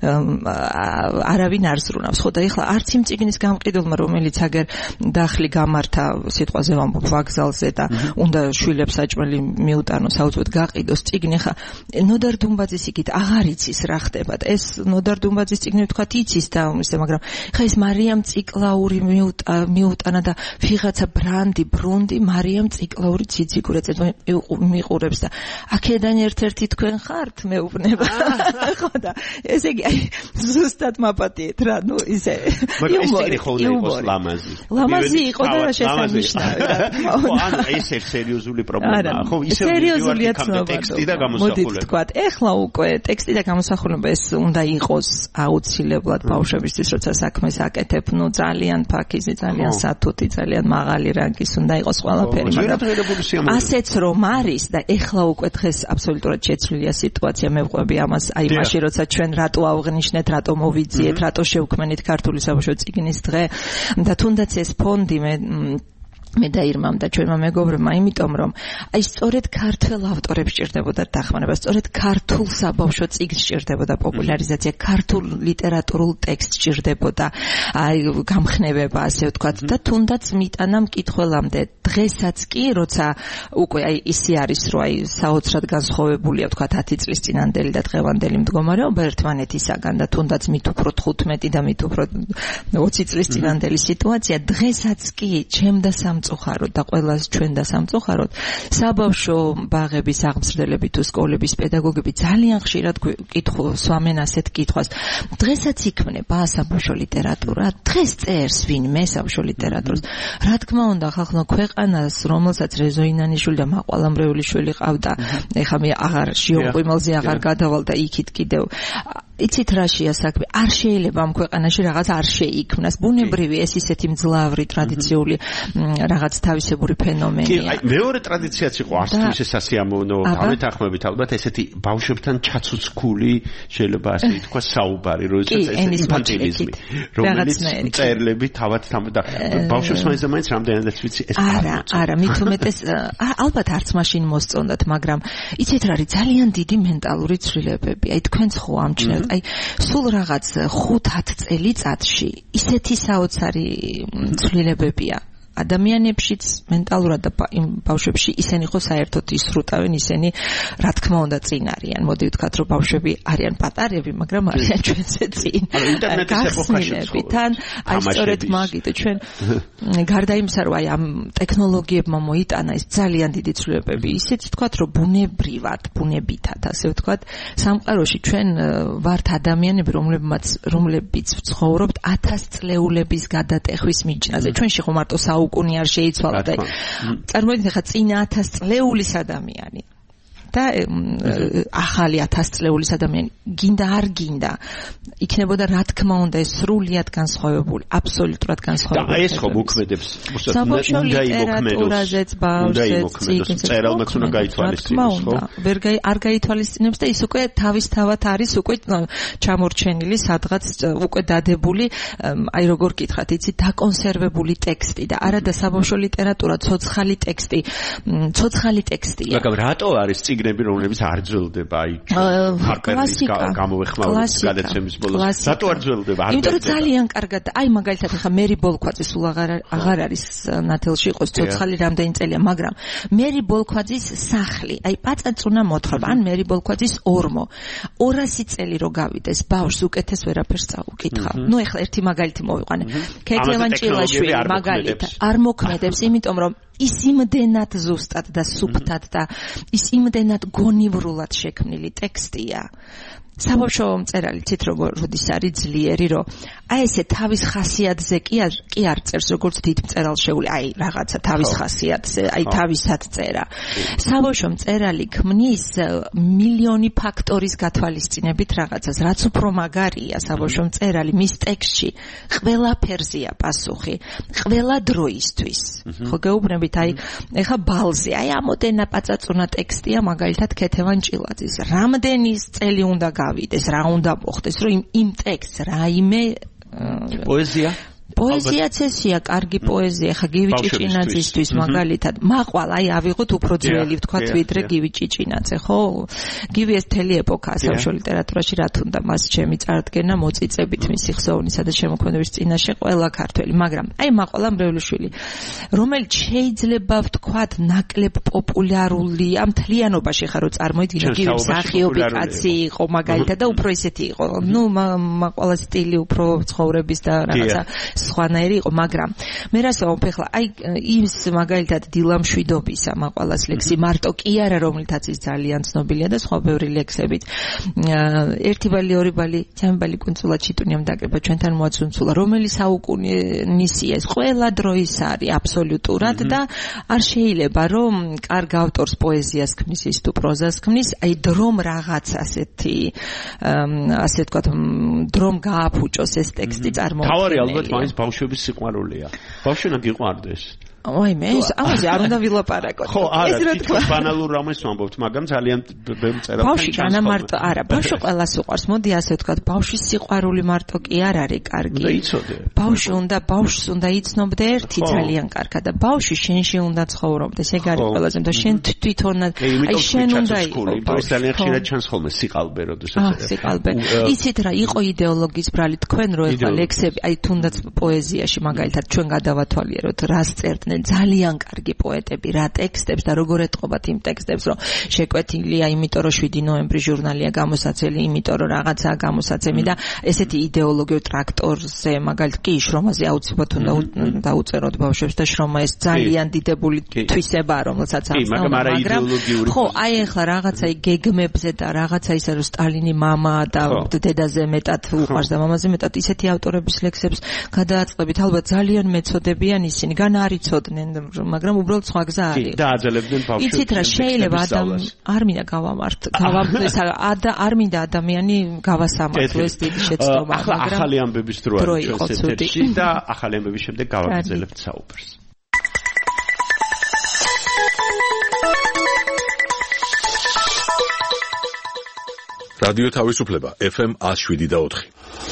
არავინ არ ზრუნავს. ხო და ეხლა არც იმ წიგნის გამყიდველმა, რომელიც აგერ დახლი გამართა, სიტყვაზე ვამბობ, ვაგზალზე და უნდა შვილებს საჭმელი მიუტანოს, აუცილებლად გაყიდოს წიგნი, ხა ნოდარ დუმბაძის იქით აღარ იცის რა ხდება. ეს ნოდარ დუმბაძის წიგნი ვთქვათ იცის და ისე, მაგრამ ხა ეს მარიამ ციკლაური მიუტანა და ვიღაცა ბრანდი, ბრუნდი მარიამ ციკლაური ციციგურეწე მიყურებს და აქედან ერთ-ერთი თქვენ ხართ მეუბნება. ხო და ესე იგი აი ზუსტად მაპატიეთ რა, ნუ ისე იუმორი იყოს ლამაზი. ლამაზი იყო და შესანიშნავი რა. ხო, ანუ ეს ერთ სერიოზული პრობლემაა. ხო, ისე სერიოზულია ცნობა. ტექსტი და გამოსახულება. მოდით თქვათ, ეხლა უკვე ტექსტი და გამოსახულება ეს უნდა იყოს აუცილებლად ბავშვებისთვის, როცა საქმეს აკეთებ, ნუ ძალიან ფაქიზი, ძალიან სათუთი, ძალიან მაღალი რანგის უნდა იყოს ყველაფერი, მაგრამ ასეც რომ არის და ეხლა უკვე დღეს აბსოლუტურად შეცვლილია სიტუაცია, მე ვყვები ამას, აი მაშინ როცა ჩვენ რატო ავღნიშნეთ, რატო მოვიძიეთ, რატო შევქმნით ქართული საბავშვო წიგნის დღე და თუნდაც ეს ფონდი მე მე დაირმამ და ჩვენმა მეგობრებმა, იმიტომ რომ აი სწორედ ქართველ ავტორებს ჭირდებოდა დახმარება, სწორედ ქართულ საბავშვო წიგნს ჭირდებოდა პოპულარიზაცია, ქართულ ლიტერატურულ ტექსტს ჭირდებოდა აი გამხნევება, ასე ვთქვათ და თუნდაც მიტანა მკითხველამდე. დღესაც კი, როცა უკვე აი ისე არის, რომ აი საოცრად განსხვავებულია, ვთქვათ, ათი წლის წინანდელი და დღევანდელი მდგომარეობა ერთმანეთისაგან და თუნდაც მით უფრო თხუთმეტი და მით უფრო ოცი წლის წინანდელი სიტუაცია, დღესაც კი ჩემ და სამწუხაროდ და ყველას ჩვენ და სამწუხაროდ საბავშვო ბაღების აღმსრდელები თუ სკოლების პედაგოგები ძალიან ხშირად კითხავს ვამენ ასეთ კითხვას. დღესაც იქმნება საბავშვო ლიტერატურა, დღეს წერს ვინმე საბავშვო ლიტერატურას. რა თქმა უნდა, ხალხო ქვეყანას, რომელსაც რეზო ინანიშვილი და მაყვალამრეული შვილი ყავდა, ეხლა მე აღარ შიომყიმელზე აღარ გადავალ და იქით კიდევ იცით რაშია საქმე, არ შეიძლება ამ ქვეყანაში რაღაც არ შეიქმნას. ბუნებრივი ეს ისეთი მძლავრი ტრადიციული რაღაც თავისებური ფენომენია. კი, აი მეორე ტრადიციაც იყო არც თუ ისე სასიამოვნო, დავეთანხმებით ალბათ ესეთი ბავშვებთან ჩაცუცქული, შეიძლება ასე ითქვა საუბარი, როდესაც ეს ინფანტილიზმი, რომელიც წერლები თავად და ბავშვებს მაინც და მაინც რამდენადაც ვიცი ეს არა, არა, მით უმეტეს ალბათ არც მაშინ მოსწონდათ, მაგრამ იცით რა არის ძალიან დიდი მენტალური ცვლილებები. აი თქვენც ხო ამჩნევთ, აი სულ რაღაც ხუთ-ათ წელიწადში ისეთი საოცარი ცვლილებებია ადამიანებშიც, მენტალურად და ბავშვებში ისინი ხო საერთოდ ისრუტავენ, ისინი რა თქმა უნდა წინ არიან. მოდი ვთქვათ, რომ ბავშვები არიან პატარები, მაგრამ არიან ჩვენზე წინ. ანუ ინტერნეტის ეპოქაში თან, აი სწორედ მაგით ჩვენ გარდა იმისა, რომ აი ამ ტექნოლოგიებმა მოიტანა ეს ძალიან დიდი ცვლილებები, ისიც ვთქვათ, რომ ბუნებრივად, ბუნებითად, ასე ვთქვათ, სამყაროში ჩვენ ვართ ადამიანები, რომლებმაც რომლებიც ვცხოვრობთ ათასწლეულების გადატეხვის მიჯნაზე. ჩვენში ხო მარტო უკუნი არ შეიცვალა და წარმოიდგინეთ ხა წინა ათას წლეულის ადამიანი და ახალი ათასწლეულის ადამიანი გინდა არ გინდა იქნებოდა რა თქმა უნდა ეს სრულიად განსხვავებული, აბსოლუტურად განსხვავებული. და ეს ხო მოქმედებს, საბავშვო ლიტერატურაზეც ბავშვებს წიგნს წერალმაც უნდა გაითვალისწინოს, ხო? ვერ არ გაითვალისწინებს და ის უკვე თავისთავად არის უკვე ჩამორჩენილი სადღაც უკვე დადებული, აი როგორ გითხრათ, იცი, დაკონსერვებული ტექსტი და არა და საბავშვო ლიტერატურა ცოცხალი ტექსტი, ცოცხალი ტექსტია. მაგრამ რატო არის წიგნები, რომლებიც არ ძველდება, აი ჰარპერის გამოვეხმაურების გადაცემის ბოლოს? რატო არ ძველდება? იმიტომ რომ ძალიან კარგად, აი მაგალითად ახლა მერი ბოლქვაძის სულ აღარ აღარ არის ნათელში იყოს ცოცხალი რამდენი წელია, მაგრამ მერი ბოლქვაძის სახლი, აი პაწაწუნა მოთხრობა, ან მერი ბოლქვაძის ორმო ორასი წელი რო გავიდეს ბავშვს უკეთეს ვერაფერს წაუკითხა. ნუ ეხლა ერთი მაგალითი მოვიყვანე. ქეთევან ჭილაშვილი მაგალითად არ მოქმედებს, იმიტომ რომ ის იმდენად ზუსტად და სუფთად და ის იმდენად გონივრულად შექმნილი ტექსტია. საბავშვო მწერალი ცით როგორ როდის არის ძლიერი, რომ აი ესე თავის ხასიათზე კი არ კი არ წერს როგორც დიდ მწერალ შეული, აი რაღაცა თავის ხასიათზე, აი თავისად წერა. საბავშვო მწერალი ქმნის მილიონი ფაქტორის გათვალისწინებით რაღაცას, რაც უფრო მაგარია საბავშვო მწერალი მის ტექსტში ყველაფერზეა პასუხი, ყველა დროისთვის. ხო გეუბნებით, აი ეხა ბალზე, აი ამოდენა პაწაწუნა ტექსტია მაგალითად ქეთევან ჭილაძის. რამდენი წელი უნდა გავიდეს, რა უნდა მოხდეს, რომ იმ ტექსტს რაიმე პოეზია პოეზიაც ესია, კარგი პოეზია, ხა გივი ჭიჭინაძისთვის მაგალითად, მაყვალ, აი ავიღოთ უფრო ძველი, ვთქვათ, ვიდრე გივი ჭიჭინაძე, ხო? გივი ეს მთელი ეპოქაა საბავშვო ლიტერატურაში, რა თუნდა მას ჩემი წარდგენა მოწიწებით მისი ხსოვნისა და შემოქმედების წინაშე ყველა ქართველი, მაგრამ აი მაყვალა მრევლიშვილი, რომელიც შეიძლება ვთქვათ, ნაკლებ პოპულარული ამ მთლიანობაში ხა რო წარმოიდგინე, გივი მსახიობი კაცი იყო მაგალითად და უფრო ისეთი იყო, ნუ მაყვალა სტილი უფრო ცხოვრების და რაღაცა სხვანაირი იყო, მაგრამ მე რას ვამბობ ახლა, აი ის მაგალითად დილამშვიდობისა მაყვალას ლექსი მარტო კი არა, რომლითაც ის ძალიან ცნობილია და სხვა ბევრი ლექსებით. ერთი ბალი, ორი ბალი, სამი ბალი კუნძულად ჩიტუნიამ დაკრება ჩვენთან მოაცუნცულა, რომელი საუკუნისია ეს ყველა დროის არის აბსოლუტურად და არ შეიძლება რომ კარგ ავტორს პოეზიას ქმნის ის თუ პროზას ქმნის, აი დრომ რაღაც ასეთი ასე ვთქვათ, დრომ გააფუჭოს ეს ტექსტი წარმოუდგენელია. მაინც ბავშვების სიყვარულია. ბავშვი უნდა გიყვარდეს. ой, მე ეს ამაზე არ უნდა ვილაპარაკოთ. ხო, არა, თვითონ ბანალურ რამეს ვამბობთ, მაგრამ ძალიან ბევრი წერა. ბავშვი განა მარტო არა, ბავშვი ყველას უყვარს. მოდი ასე ვთქვათ, ბავშვის სიყვარული მარტო კი არ არის კარგი. და იცოდე. ბავშვი უნდა ბავშვს უნდა იცნობდე ერთი ძალიან კარგად და ბავშვი შენში უნდა ცხოვრობდეს. ეგ არის ყველაზე და შენ თვითონ აი შენ უნდა იყოს. ეს ძალიან ხშირად ჩანს ხოლმე სიყალბე, როდესაც აა სიყალბე. იცით რა, იყო იდეოლოგიის ბრალი თქვენ რო ეხლა ლექსები, აი თუნდაც პოეზიაში მაგალითად ჩვენ გადავათვალიეროთ, რას წერდნენ ძალიან კარგი პოეტები, რა ტექსტებს და როგორ ეტყობათ იმ ტექსტებს, რომ შეკვეთილია, იმიტომ რომ შვიდი ნოემბრი ჟურნალია გამოსაცემი, იმიტომ რომ რაღაცაა გამოსაცემი და ესეთი იდეოლოგიურ ტრაქტორზე მაგალითად კი შრომაზე აუცილებლად უნდა დაუწეროთ ბავშვებს და შრომა ეს ძალიან დიდებული თვისებაა, რომელსაც აქვს, მაგრამ ხო, აი ახლა რაღაცა გეგმებზე და რაღაცა ისა რომ სტალინის мама და დედაზე მეტად უყვარს და მამაზე მეტად ისეთი ავტორების ლექსებს გადააწყდებით, ალბათ ძალიან მეწოდებიან ისინი, გან არიცო მაგრამ უბრალოდ სხვა გზა არის. და აძლევდნენ ბავშვებს. იცით რა, შეიძლება ადამიანი არ მინდა გავამართ, გავამხდეს, არ მინდა ადამიანი გავასამართლო ეს დიდი შეცდომა, მაგრამ ახალი ამბების დრო არის ჩვენს ეთერში და ახალი ამბების შემდეგ გავაგრძელებთ საუბარს. რადიო თავისუფლება ეფ ემ ნული შვიდი და ოთხი.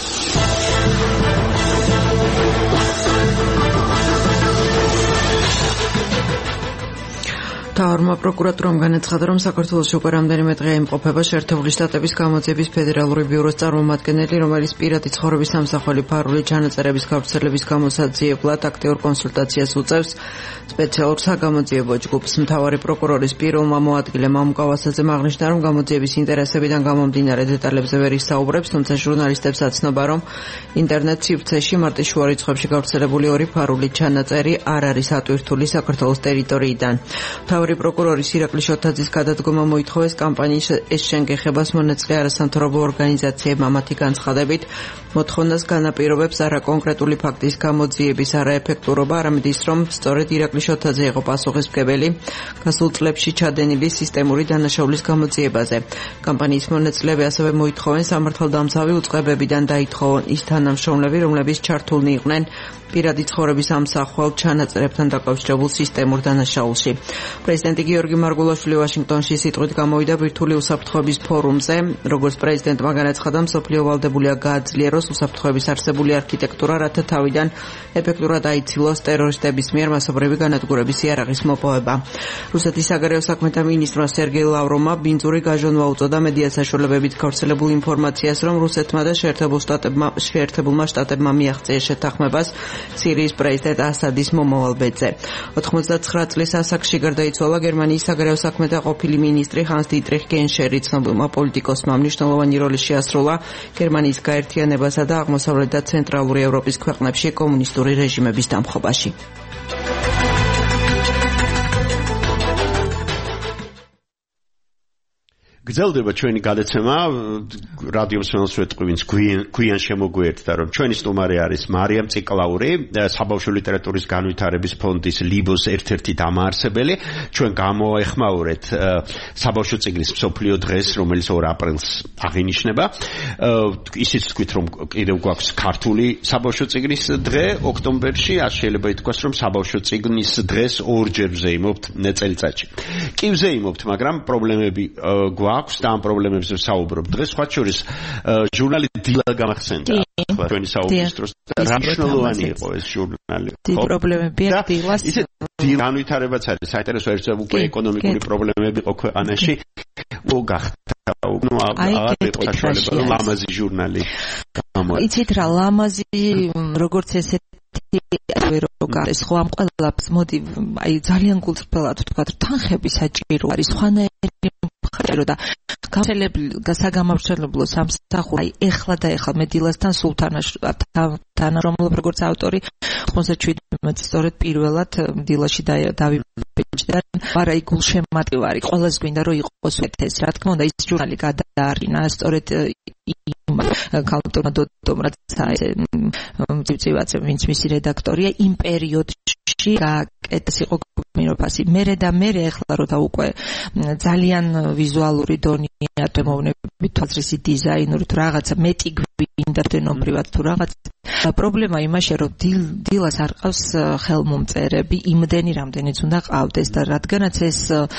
თავრმა პროკურატურამ განაცხადა, რომ საქართველოში უკვე რამდენიმე დღეა იმყოფება შეერთებული შტატების გამოძიების ფედერალური ბიუროს წარმომადგენელი, რომელიც პირადი ცხოვრების სამსახველი ფარული ჩანაწერების გავრცელების გამოსაძიებლად აქტიურ კონსულტაციას უწევს სპეციალურ საგამოძიებო ჯგუფს. მთავარი პროკურორის პიროვმა მოადგილემ ამ კავასაძემ აღნიშნა, რომ გამოძიების ინტერესებიდან გამომდინარე დეტალებზე ვერ ისაუბრებს, თუმცა ჟურნალისტებს აცნობა, რომ ინტერნეტ სივრცეში მარტის შუა რიცხვებში გავრცელებული ორი ფარული ჩანაწერი არ არის ატვირთული საქართველოს ტერიტორიიდან. მთავარი გენერალური პროკურორის ირაკლი შოთაძის გადადგომა მოითხოვეს კამპანიის ეს შენგეხებას მონაწილე არასამთავრობო ორგანიზაციებმა. მათი განცხადებით მოთხოვნას განაპირობებს არა კონკრეტული ფაქტის გამოძიების არაეფექტურობა, არამედ ის, რომ სწორედ ირაკლი შოთაძე იყო პასუხისმგებელი გასულ წლებში ჩადენილი სისტემური დანაშაულის გამოძიებაზე. კამპანიის მონაწილეები ასევე მოითხოვენ სამართალდამცავი უწყებებიდან დაითხოვონ ის თანამშრომლები, რომლებიც ჩართულნი იყვნენ პირადი ცხოვრების ამსახველ ჩანაწერებთან დაკავშირებულ სისტემურ დანაშაულში. პრეზიდენტი გიორგი მარგულაშვილი ვაშინგტონში სიტყვით გამოვიდა ბირთვული უსაფრთხოების ფორუმზე. როგორც პრეზიდენტმა განაცხადა, მსოფლიო ვალდებულია გააძლიეროს უსაფრთხოების არსებული არქიტექტურა, რათა თავიდან ეფექტურად აიცილოს ტერორისტების მიერ მასობრივი განადგურების იარაღის მოპოვება. რუსეთის საგარეო საქმეთა მინისტრმა სერგეი ლავროვმა ბინძური გაჟონვა უწოდა მედია საშუალებებით გავრცელებულ ინფორმაციას, რომ რუსეთმა და შეერთებულმა შტატებმა მიაღწიეს შეთანხმებას სირიის პრეზიდენტ ასადის მომავალ ბედზე. ოთხმოცდაცხრა წლის ასაკში გარდაიცვალა გერმანიის საგარეო საქმეთა ყოფილი მინისტრი ჰანს დიტრიხ გენშერი. ცნობილმა პოლიტიკოსმა მნიშვნელოვანი როლი შეასრულა გერმანიის გაერთიანებასა და აღმოსავლეთ და ცენტრალური ევროპის ქვეყნებში კომუნისტური რეჟიმების დამხობაში. გრძელდება ჩვენი გადაცემა რადიო მსმენელს ვეთყვი ვინც გვიან შემოგვიერთდა რომ ჩვენი სტუმარი არის მარიამ ციკლაური საბავშვო ლიტერატურის განვითარების ფონდის ლიბოს ერთ-ერთი დამაარსებელი ჩვენ გამოეხმაურეთ საბავშვო წიგნის მსოფლიო დღეს რომელიც ორ აპრილს აღინიშნება ისიც თქვით რომ კიდევ გვაქვს ქართული საბავშვო წიგნის დღე ოქტომბერში ας შეიძლება ითქვას რომ საბავშვო წიგნის დღეს ორჯერ ვზეიმობთ წელიწადში კი ვზეიმობთ მაგრამ პრობლემები გვაქვს აქვს და ამ პრობლემებზე ვსაუბრობ. დღეს სხვა შორის ჟურნალი დილა გამახსენდა. ჩვენი საუბრის დროს რა მნიშვნელოვანი იყო ეს ჟურნალი. დი პრობლემებია დილას. ისე განვითარებაც არის საინტერესო ერთზე უკვე ეკონომიკური პრობლემები იყო ქვეყანაში. ო გახდა ნუ აღარ იყო საშუალება რომ ლამაზი ჟურნალი გამოიცა. იცით რა ლამაზი როგორც ესეთი ვეროგარ ეს ხო ამ ყველაფერს მოდი აი ძალიან გულწრფელად ვთქვა რომ თანხები საჭირო არის სხვანაირი ხარო და გავრცელებული საგამავრცელებლო სამსახური აი ეხლა და ეხლა მე დილასთან სულ თანამშრომლობ როგორც ავტორი ოთხმოცდაშვიდი სწორედ პირველად დილაში დავიბეჭდა არა აი გულშემატკივარი ვარი ყველას გვინდა რომ იყოს ეს რა თქმა უნდა ის ჟურნალი გადაარინა სწორედ ქალბატონმა დოდომ რაც ეს მწივწივაძე ვინც მისი რედაქტორია იმ პერიოდში გააკეთეს იყო გმიროფასი მერე და მერე ეხლა როცა უკვე ძალიან ვიზუალური დონია თემოვნები თვალსაზრისი დიზაინური თუ რაღაცა მეტი გვინდა დენობრივად თუ რაღაც პრობლემა იმაშია რომ დილას არ ყავს ხელმომწერები იმდენი რამდენიც უნდა ყავდეს და რადგანაც ეს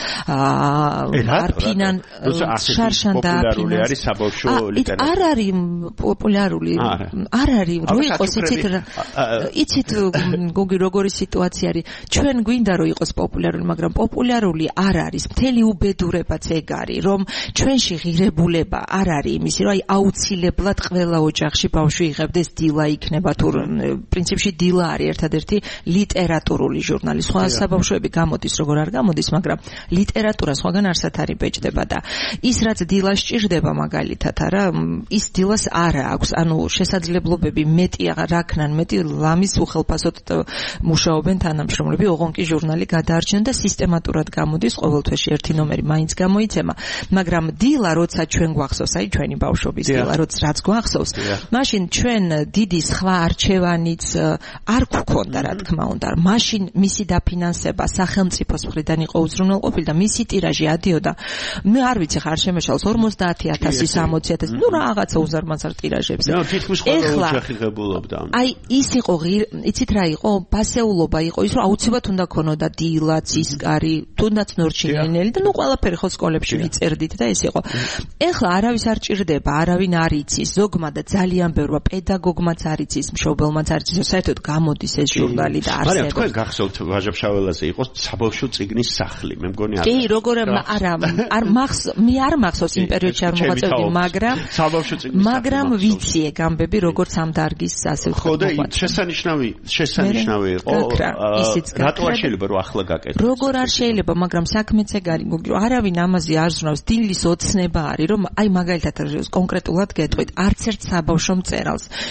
არფინან შარშან და პოპულარული არის საბავშვო ლიტერატურა არ არის პოპულარული არ არის რო იყოს იცით იცით გოგი როგორი სიტუაცია არის ჩვენ გვინდა რომ იყოს პოპულარული მაგრამ პოპულარული არ არის მთელი უბედურებაც ეგ არის რომ ჩვენში ღირებულება არ არის იმისი რომ აი აუცილებლად ყველა ოჯახში ბავშვი იღებდეს დილა იქნება თუ პრინციპში დილა არის ერთადერთი ლიტერატურული ჟურნალი სხვა საბავშვოები გამოდის როგორ არ გამოდის მაგრამ ლიტერატურა სხვაგან არსად არის ბეჭდება და ის რაც დილას ჭირდება მაგალითად არა ის დილას არა აქვს ანუ შესაძლებლობები მეტი რაქნან მეტი ლამის უხელფასოდ მუშაობენ თანამშრომლები ოღონდ კი ჟურნალი გადაარჩენ და სისტემატურად გამოდის ყოველ თვეში ერთი ნომერი მაინც გამოიცემა მაგრამ დილა როცა ჩვენ გვახსოვს აი ჩვენი ბავშვობის დილა როცა რაც გვახსოვს მაშინ ჩვენ დიდი სხვა არჩევანიც არ გვქონდა რა თქმა უნდა მაშინ მისი დაფინანსება სახელმწიფოს მხრიდან იყო უზრუნველყოფილი და მისი ტირაჟი ადიოდა მე არ ვიცი ხარ შემეშალს ორმოცდაათი ათასი სამოცი ათასი ნუ რაღაცა უზარმაზარ ტირაჟებზე ნუ თითქმის ყველა ოჯახი ღებულობდა აი ის იყო იცით რა იყო ფასეულობა იყო ის რომ აუცილებლად უნდა ქონოდა დილა ცისკარი თუნდაც ნორჩინელი და ნუ ყველაფერი ხო სკოლებში ვიწერდით და ეს იყო ეხლა არავის არ ჭირდება არავინ არ იცის ზოგმა და ძალიან ბევრმა პედაგოგმაც არ იცის მშობელმაც არ იცის საერთოდ გამოდის ეს ჟურნალი და არსებობს მაგრამ თქვენ გახსოვთ ვაჟა-ფშაველაზე იყო საბავშვო წიგნის სახლი მე მგონი არ კი როგორ არა არ მახს მე არ მახსოვს იმ პერიოდში არ მოღვაწეობდი მაგრამ საბავშვო წიგნის მაგრამ ვიცი ეგ ამბები როგორც ამ დარგის ასე ვთქვათ ხო და შესანიშნავი შესანიშნავი იყო რატო არ შეიძლება რომ ახლა გაკეთდეს როგორ არ შეიძლება მაგრამ საქმეც ეგ არის რომ არავინ ამაზე არ ზრუნავს დილის ოცნება არის რომ აი მაგალითად კონკრეტულად გეტყვით არც ერთ საბავშვო მწერალს შიო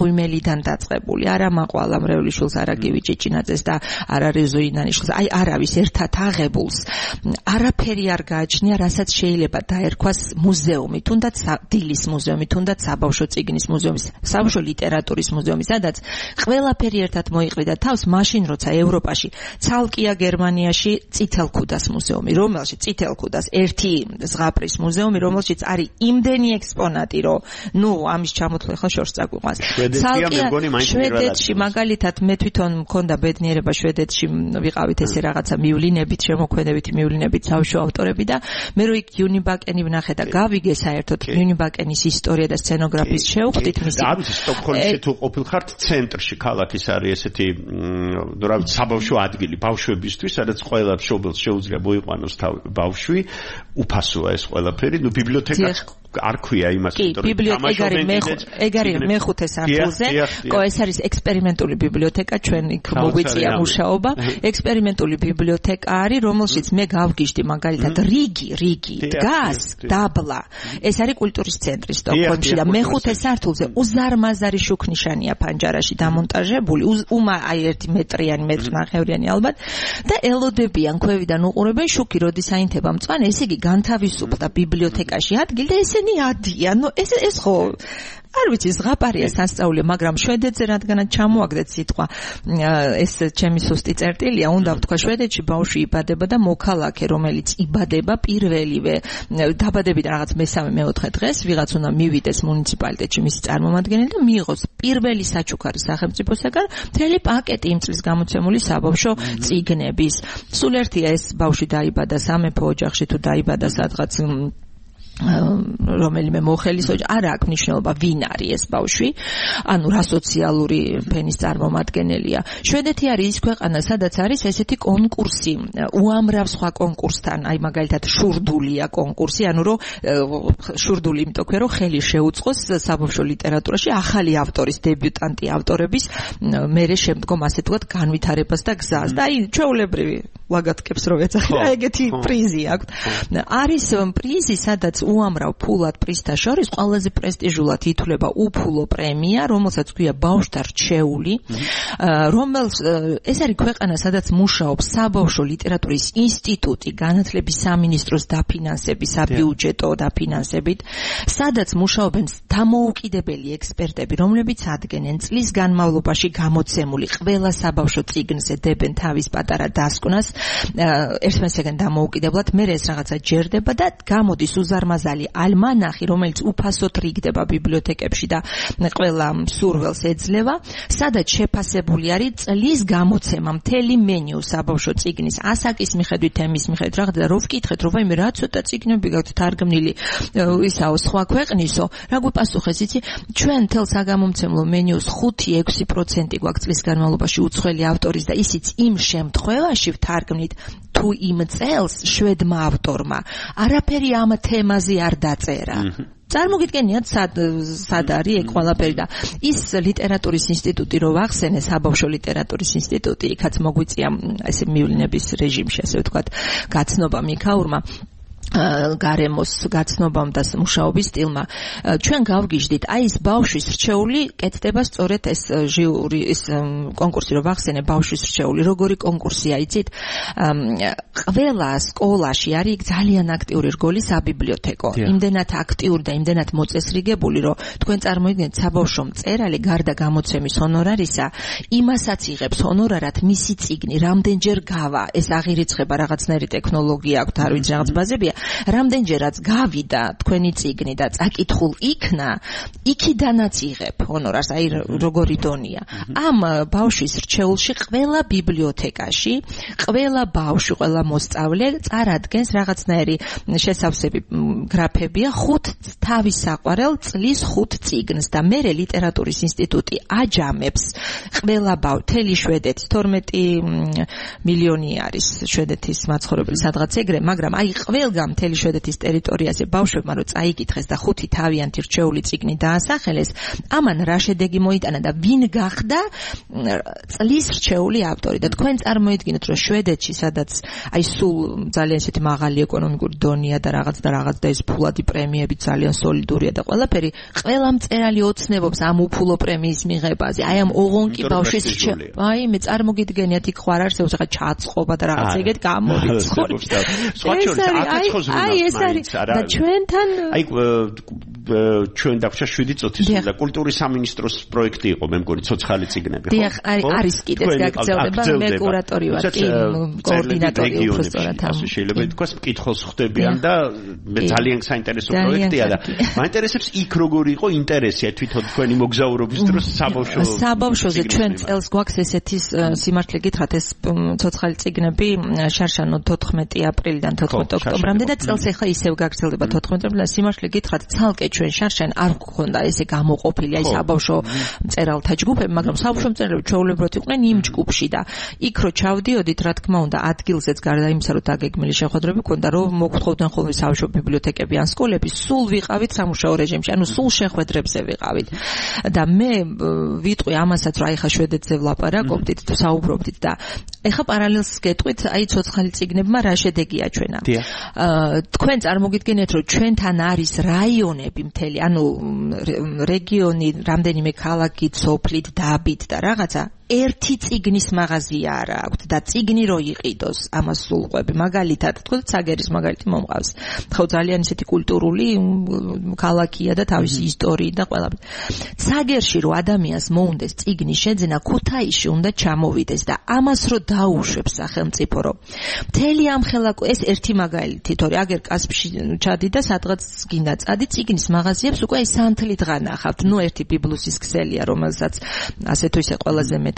მღვიმელიდან დაწყებული, არა მაყვალა მრევლიშვილს, არა გივი ჭიჭინაძეს და არა რეზოინანიშვილს, აი არავის ერთად აღებულს არაფერი არ გააჩნია, რასაც შეიძლება დაერქვას მუზეუმი, თუნდაც დილის მუზეუმი, თუნდაც საბავშვო წიგნის მუზეუმი, საბავშვო ლიტერატურის მუზეუმი, სადაც ყველაფერი ერთად მოიყრიდა თავს, მაშინ როცა ევროპაში ცალკეა გერმანიაში წითელქუდას მუზეუმი, რომელშიც წითელქუდას ერთი ზღაპრის მუზეუმი, რომელშიც არის იმდენი ექსპონატი, რომ ნუ ამის ჩამოთვლა ხა შორს წაგვიყვანს. ცალკეა შვედეთში მაგალითად მე თვითონ მქონდა ბედნიერება შვედეთში ვიყავით ესე რაღაცა მივლინებით, შემოქმედებითი მივლინებით საბავშვო ავტორები და მე რო იქ იუნიბაკენი ვნახე და გავიგე საერთოდ იუნიბაკენის ისტორია და სცენოგრაფიის შევხვდით მისი. და არის სტოკჰოლმში თუ ყოფილხართ ცენტრში ქალაქის არის ესეთი ნუ რა ვიცი საბავშვო ადგილი ბავშვებისთვის, სადაც ყველა მშობელს შეუძლია მოიყვანოს თავი ბავშვი, უფასოა ეს ყველაფერი, ნუ ბიბლიოთეკა არ ქვია იმას, იმიტომ რომ თამაშობენ ეგ არის მეხუთე სართულზე, ყო ეს არის ექსპერიმენტული ბიბლიოთეკა, ჩვენ იქ მოგვიწია მუშაობა, ექსპერიმენტული ბიბლიოთეკა არის, რომელშიც მე გავგიჟდი მაგალითად რიგი, რიგი დგას დაბლა. ეს არის კულტურის ცენტრი სტოკჰოლმში და მეხუთე სართულზე უზარმაზარი შუქნიშანია ფანჯარაში დამონტაჟებული, უმა აი ერთი მეტრიანი, მეტრნახევრიანი ალბათ და ელოდებიან ქვევიდან უყურებენ შუქი როდის აინთება მწვანე, ესე იგი განთავისუფლდა ბიბლიოთეკაში ადგილი და ესენი ადიან. ნუ ეს ეს ხო არ ვიცი ზღაპარია სასწაული, მაგრამ შვედეთზე რადგანაც ჩამოაგდეთ სიტყვა ეს ჩემი სუსტი წერტილია, უნდა ვთქვა შვედეთში ბავშვი იბადება და მოქალაქე რომელიც იბადება პირველივე დაბადებიდან რაღაც მესამე მეოთხე დღეს ვიღაც უნდა მივიდეს მუნიციპალიტეტში მისი წარმომადგენელი და მიიღოს პირველი საჩუქარი სახელმწიფოსაგან მთელი პაკეტი იმ წლის გამოცემული საბავშვო წიგნების. სულ ერთია ეს ბავშვი დაიბადა სამეფო ოჯახში თუ დაიბადა სადღაც რომელიმე მოხელის ოჯახი, არ აქვს მნიშვნელობა ვინ არის ეს ბავშვი, ანუ რა სოციალური ფენის წარმომადგენელია. შვედეთი არის ის ქვეყანა, სადაც არის ესეთი კონკურსი, უამრავ სხვა კონკურსთან, აი მაგალითად შურდულია კონკურსი, ანუ რომ შურდული იმიტომ ქვია, რომ ხელი შეუწყოს საბავშვო ლიტერატურაში ახალი ავტორის, დებიუტანტი ავტორების მერე შემდგომ ასე ვთქვათ განვითარებას და გზას. და აი ჩვეულებრივი ლაგატკებს რო ეძახი, აი ეგეთი პრიზი აქვს. არის პრიზი, სადაც უამრავ ფულად პრიზთა შორის ყველაზე პრესტიჟულად ითვლება უფულო პრემია, რომელსაც ქვია ბავშვთა რჩეული, რომელს ეს არის ქვეყანა, სადაც მუშაობს საბავშვო ლიტერატურის ინსტიტუტი, განათლების სამინისტროს დაფინანსებით, საბიუჯეტო დაფინანსებით, სადაც მუშაობენ დამოუკიდებელი ექსპერტები, რომლებიც ადგენენ წლის განმავლობაში გამოცემული ყველა საბავშვო წიგნზე, დებენ თავის პატარა დასკვნას, ერთმანეთსაგან დამოუკიდებლად, მე ეს რაღაცა ჯერდება და გამოდის უზარმაზარი ალმანახი, რომელიც უფასოდ რიგდება ბიბლიოთეკებში და ყველა მსურველს ეძლევა, სადაც შეფასებული არის წლის გამოცემა, მთელი მენიუ საბავშვო წიგნის, ასაკის მიხედვით, თემის მიხედვით, რაღაც და რო ვკითხეთ, რომ ვაიმე რა ცოტა წიგნები გაქვთ თარგმნილი ისაო სხვა ქვეყნისო, რა გვიპასუხეს, იცი, ჩვენ მთელ საგამომცემლო მენიუს ხუთი ექვსი პროცენტი გვაქვს წლის განმავლობაში უცხოელი ავტორის და ისიც იმ შემთხვევაში ვთარგმნით თუ იმ წელს შვედმა ავტორმა არაფერი ამ თემაზე არ დაწერა. წარმოგიდგენიათ სად სად არის ეგ ყველაფერი და ის ლიტერატურის ინსტიტუტი რო ვახსენე, საბავშვო ლიტერატურის ინსტიტუტი, იქაც მოგვიწია ესე მივლინების რეჟიმში, ასე ვთქვათ, გაცნობა მიქაურმა გარემოს გაცნობამ და მუშაობის სტილმა. ჩვენ გავგიჟდით, აი ეს ბავშვის რჩეული კეთდება სწორედ ეს ჟიური, ეს კონკურსი რო ვახსენე, ბავშვის რჩეული, როგორი კონკურსია, იცით? ყველა სკოლაში არის ძალიან აქტიური რგოლი საბიბლიოთეკო. იმდენად აქტიური და იმდენად მოწესრიგებული, რომ თქვენ წარმოიდგინეთ, საბავშვო მწერალი გარდა გამოცემის ჰონორარისა, იმასაც იღებს ჰონორარად მისი წიგნი, რამდენჯერ გავა, ეს აღირიცხება რაღაცნაირი ტექნოლოგია აქვს, არ ვიცი რაღაც ბაზებია. რამდენჯერაც გავიდა თქვენი წიგნი და წაკითხულ იქნა, იქიდანაც იღებ ჰონორარს, აი როგორი დონია. ამ ბავშვის რჩეულში ყველა ბიბლიოთეკაში, ყველა ბავშვი, ყველა მოსწავლე წარადგენს რაღაცნაირი შესავსები გრაფებია, ხუთ თავის საყვარელ წლის ხუთ წიგნს და მერე ლიტერატურის ინსტიტუტი აჯამებს ყველა ბავშვ, მთელი შვედეთის თორმეტი მილიონი არის შვედეთის მაცხოვრებელი სადღაც ეგრე, მაგრამ აი ყველგან გაგა მთელი შვედეთის ტერიტორიაზე ბავშვებმა რო წაიკითხეს და ხუთი თავიანთი რჩეული წიგნი დაასახელეს, ამან რა შედეგი მოიტანა და ვინ გახდა წლის რჩეული ავტორი. და თქვენ წარმოიდგინოთ, რომ შვედეთში, სადაც აი სულ ძალიან ისეთი მაღალი ეკონომიკური დონეა და რაღაც და რაღაც და ეს ფულადი პრემიები ძალიან სოლიდურია და ყველაფერი, ყველა მწერალი ოცნებობს ამ უფულო პრემიის მიღებაზე. აი ამ ოღონკი ბავშვის რჩეული. აი მე წარმოგიდგენიათ, იქ ხარ არსებობს რაღაც ჩაწყობა და რაღაც ეგეთ გამორიცხული. აი ეს არის და ჩვენთან აი ჩვენ დაგვჭა შვიდი წუთის და კულტურის სამინისტროს პროექტი იყო, მე მგონი ცოცხალი წიგნები, ხო? დიახ, არის კიდეც გაგრძელდება, მე კურატორი ვარ, კი, კოორდინატორი უბრალოდ ამ. შეიძლება ითქვას, მკითხოს ხდებიან და მე ძალიან საინტერესო პროექტია და მაინტერესებს იქ როგორი იყო ინტერესი თვითონ თქვენი მოგზაურობის დროს საბავშვო საბავშვოზე ჩვენ წელს გვაქვს ესეთი სიმართლე გითხრათ, ეს ცოცხალი წიგნები შარშანო თოთხმეტი აპრილიდან თოთხმეტი ოქტომბრამდე და წელს ახლა ისევ გაგრძელდება თოთხმეტი აპრილიდან. სიმართლე გითხრათ, ცალკე ჩვენ შარშან არ გქონდა ესე გამოყოფილი აი საბავშვო მწერალთა ჯგუფები, მაგრამ საბავშვო მწერლები ჩვეულებრივად იყვნენ იმ ჯგუფში და იქ რო ჩავდიოდით, რა თქმა უნდა, ადგილზეც გარდა იმისა, რომ დაგეგმილი შეხვედრები ქონდა, რომ მოგთხოვდნენ ხოლმე საბავშვო ბიბლიოთეკები ან სკოლები, სულ ვიყავით სამუშაო რეჟიმში, ანუ სულ შეხვედრებზე ვიყავით. და მე ვიტყვი ამასაც, რომ აი ხა შვედეთზე ვლაპარაკობდით, საუბრობდით და ეხა პარალელს გეტყვით, აი ცოცხალი წიგნებმა რა შედეგი აჩვენა. თქვენ წარმოგიდგენიათ, რომ ჩვენთან არის რაიონები მთელი, ანუ რეგიონი, რამდენიმე ქალაქით, სოფლით, დაბით და რაღაცა ერთი წიგნის მაღაზია არა აქვთ და წიგნი რო იყიდოს, ამას სულყვები. მაგალითად, თქვენ ცაგერის მაგალითი მომყავს. ხო, ძალიან ისეთი კულტურული ქალაქია და თავისი ისტორიით და ყველა. ცაგერში რო ადამიანს მოუნდეს წიგნის შეძენა, ქუთაისში უნდა ჩამოვიდეს და ამას რო დაუშვებს სახელმწიფო, რომ მთელი ამ ხელაკო ეს ერთი მაგალითი, თორე აგერ კასპში ჩადი და სადღაც გინდა წადი, წიგნის მაღაზიებს უკვე აი სანთლით განახავთ. ნუ ერთი ბიბლუსის ქსელია, რომელსაც ასე თუ ისე ყველაზე მეტად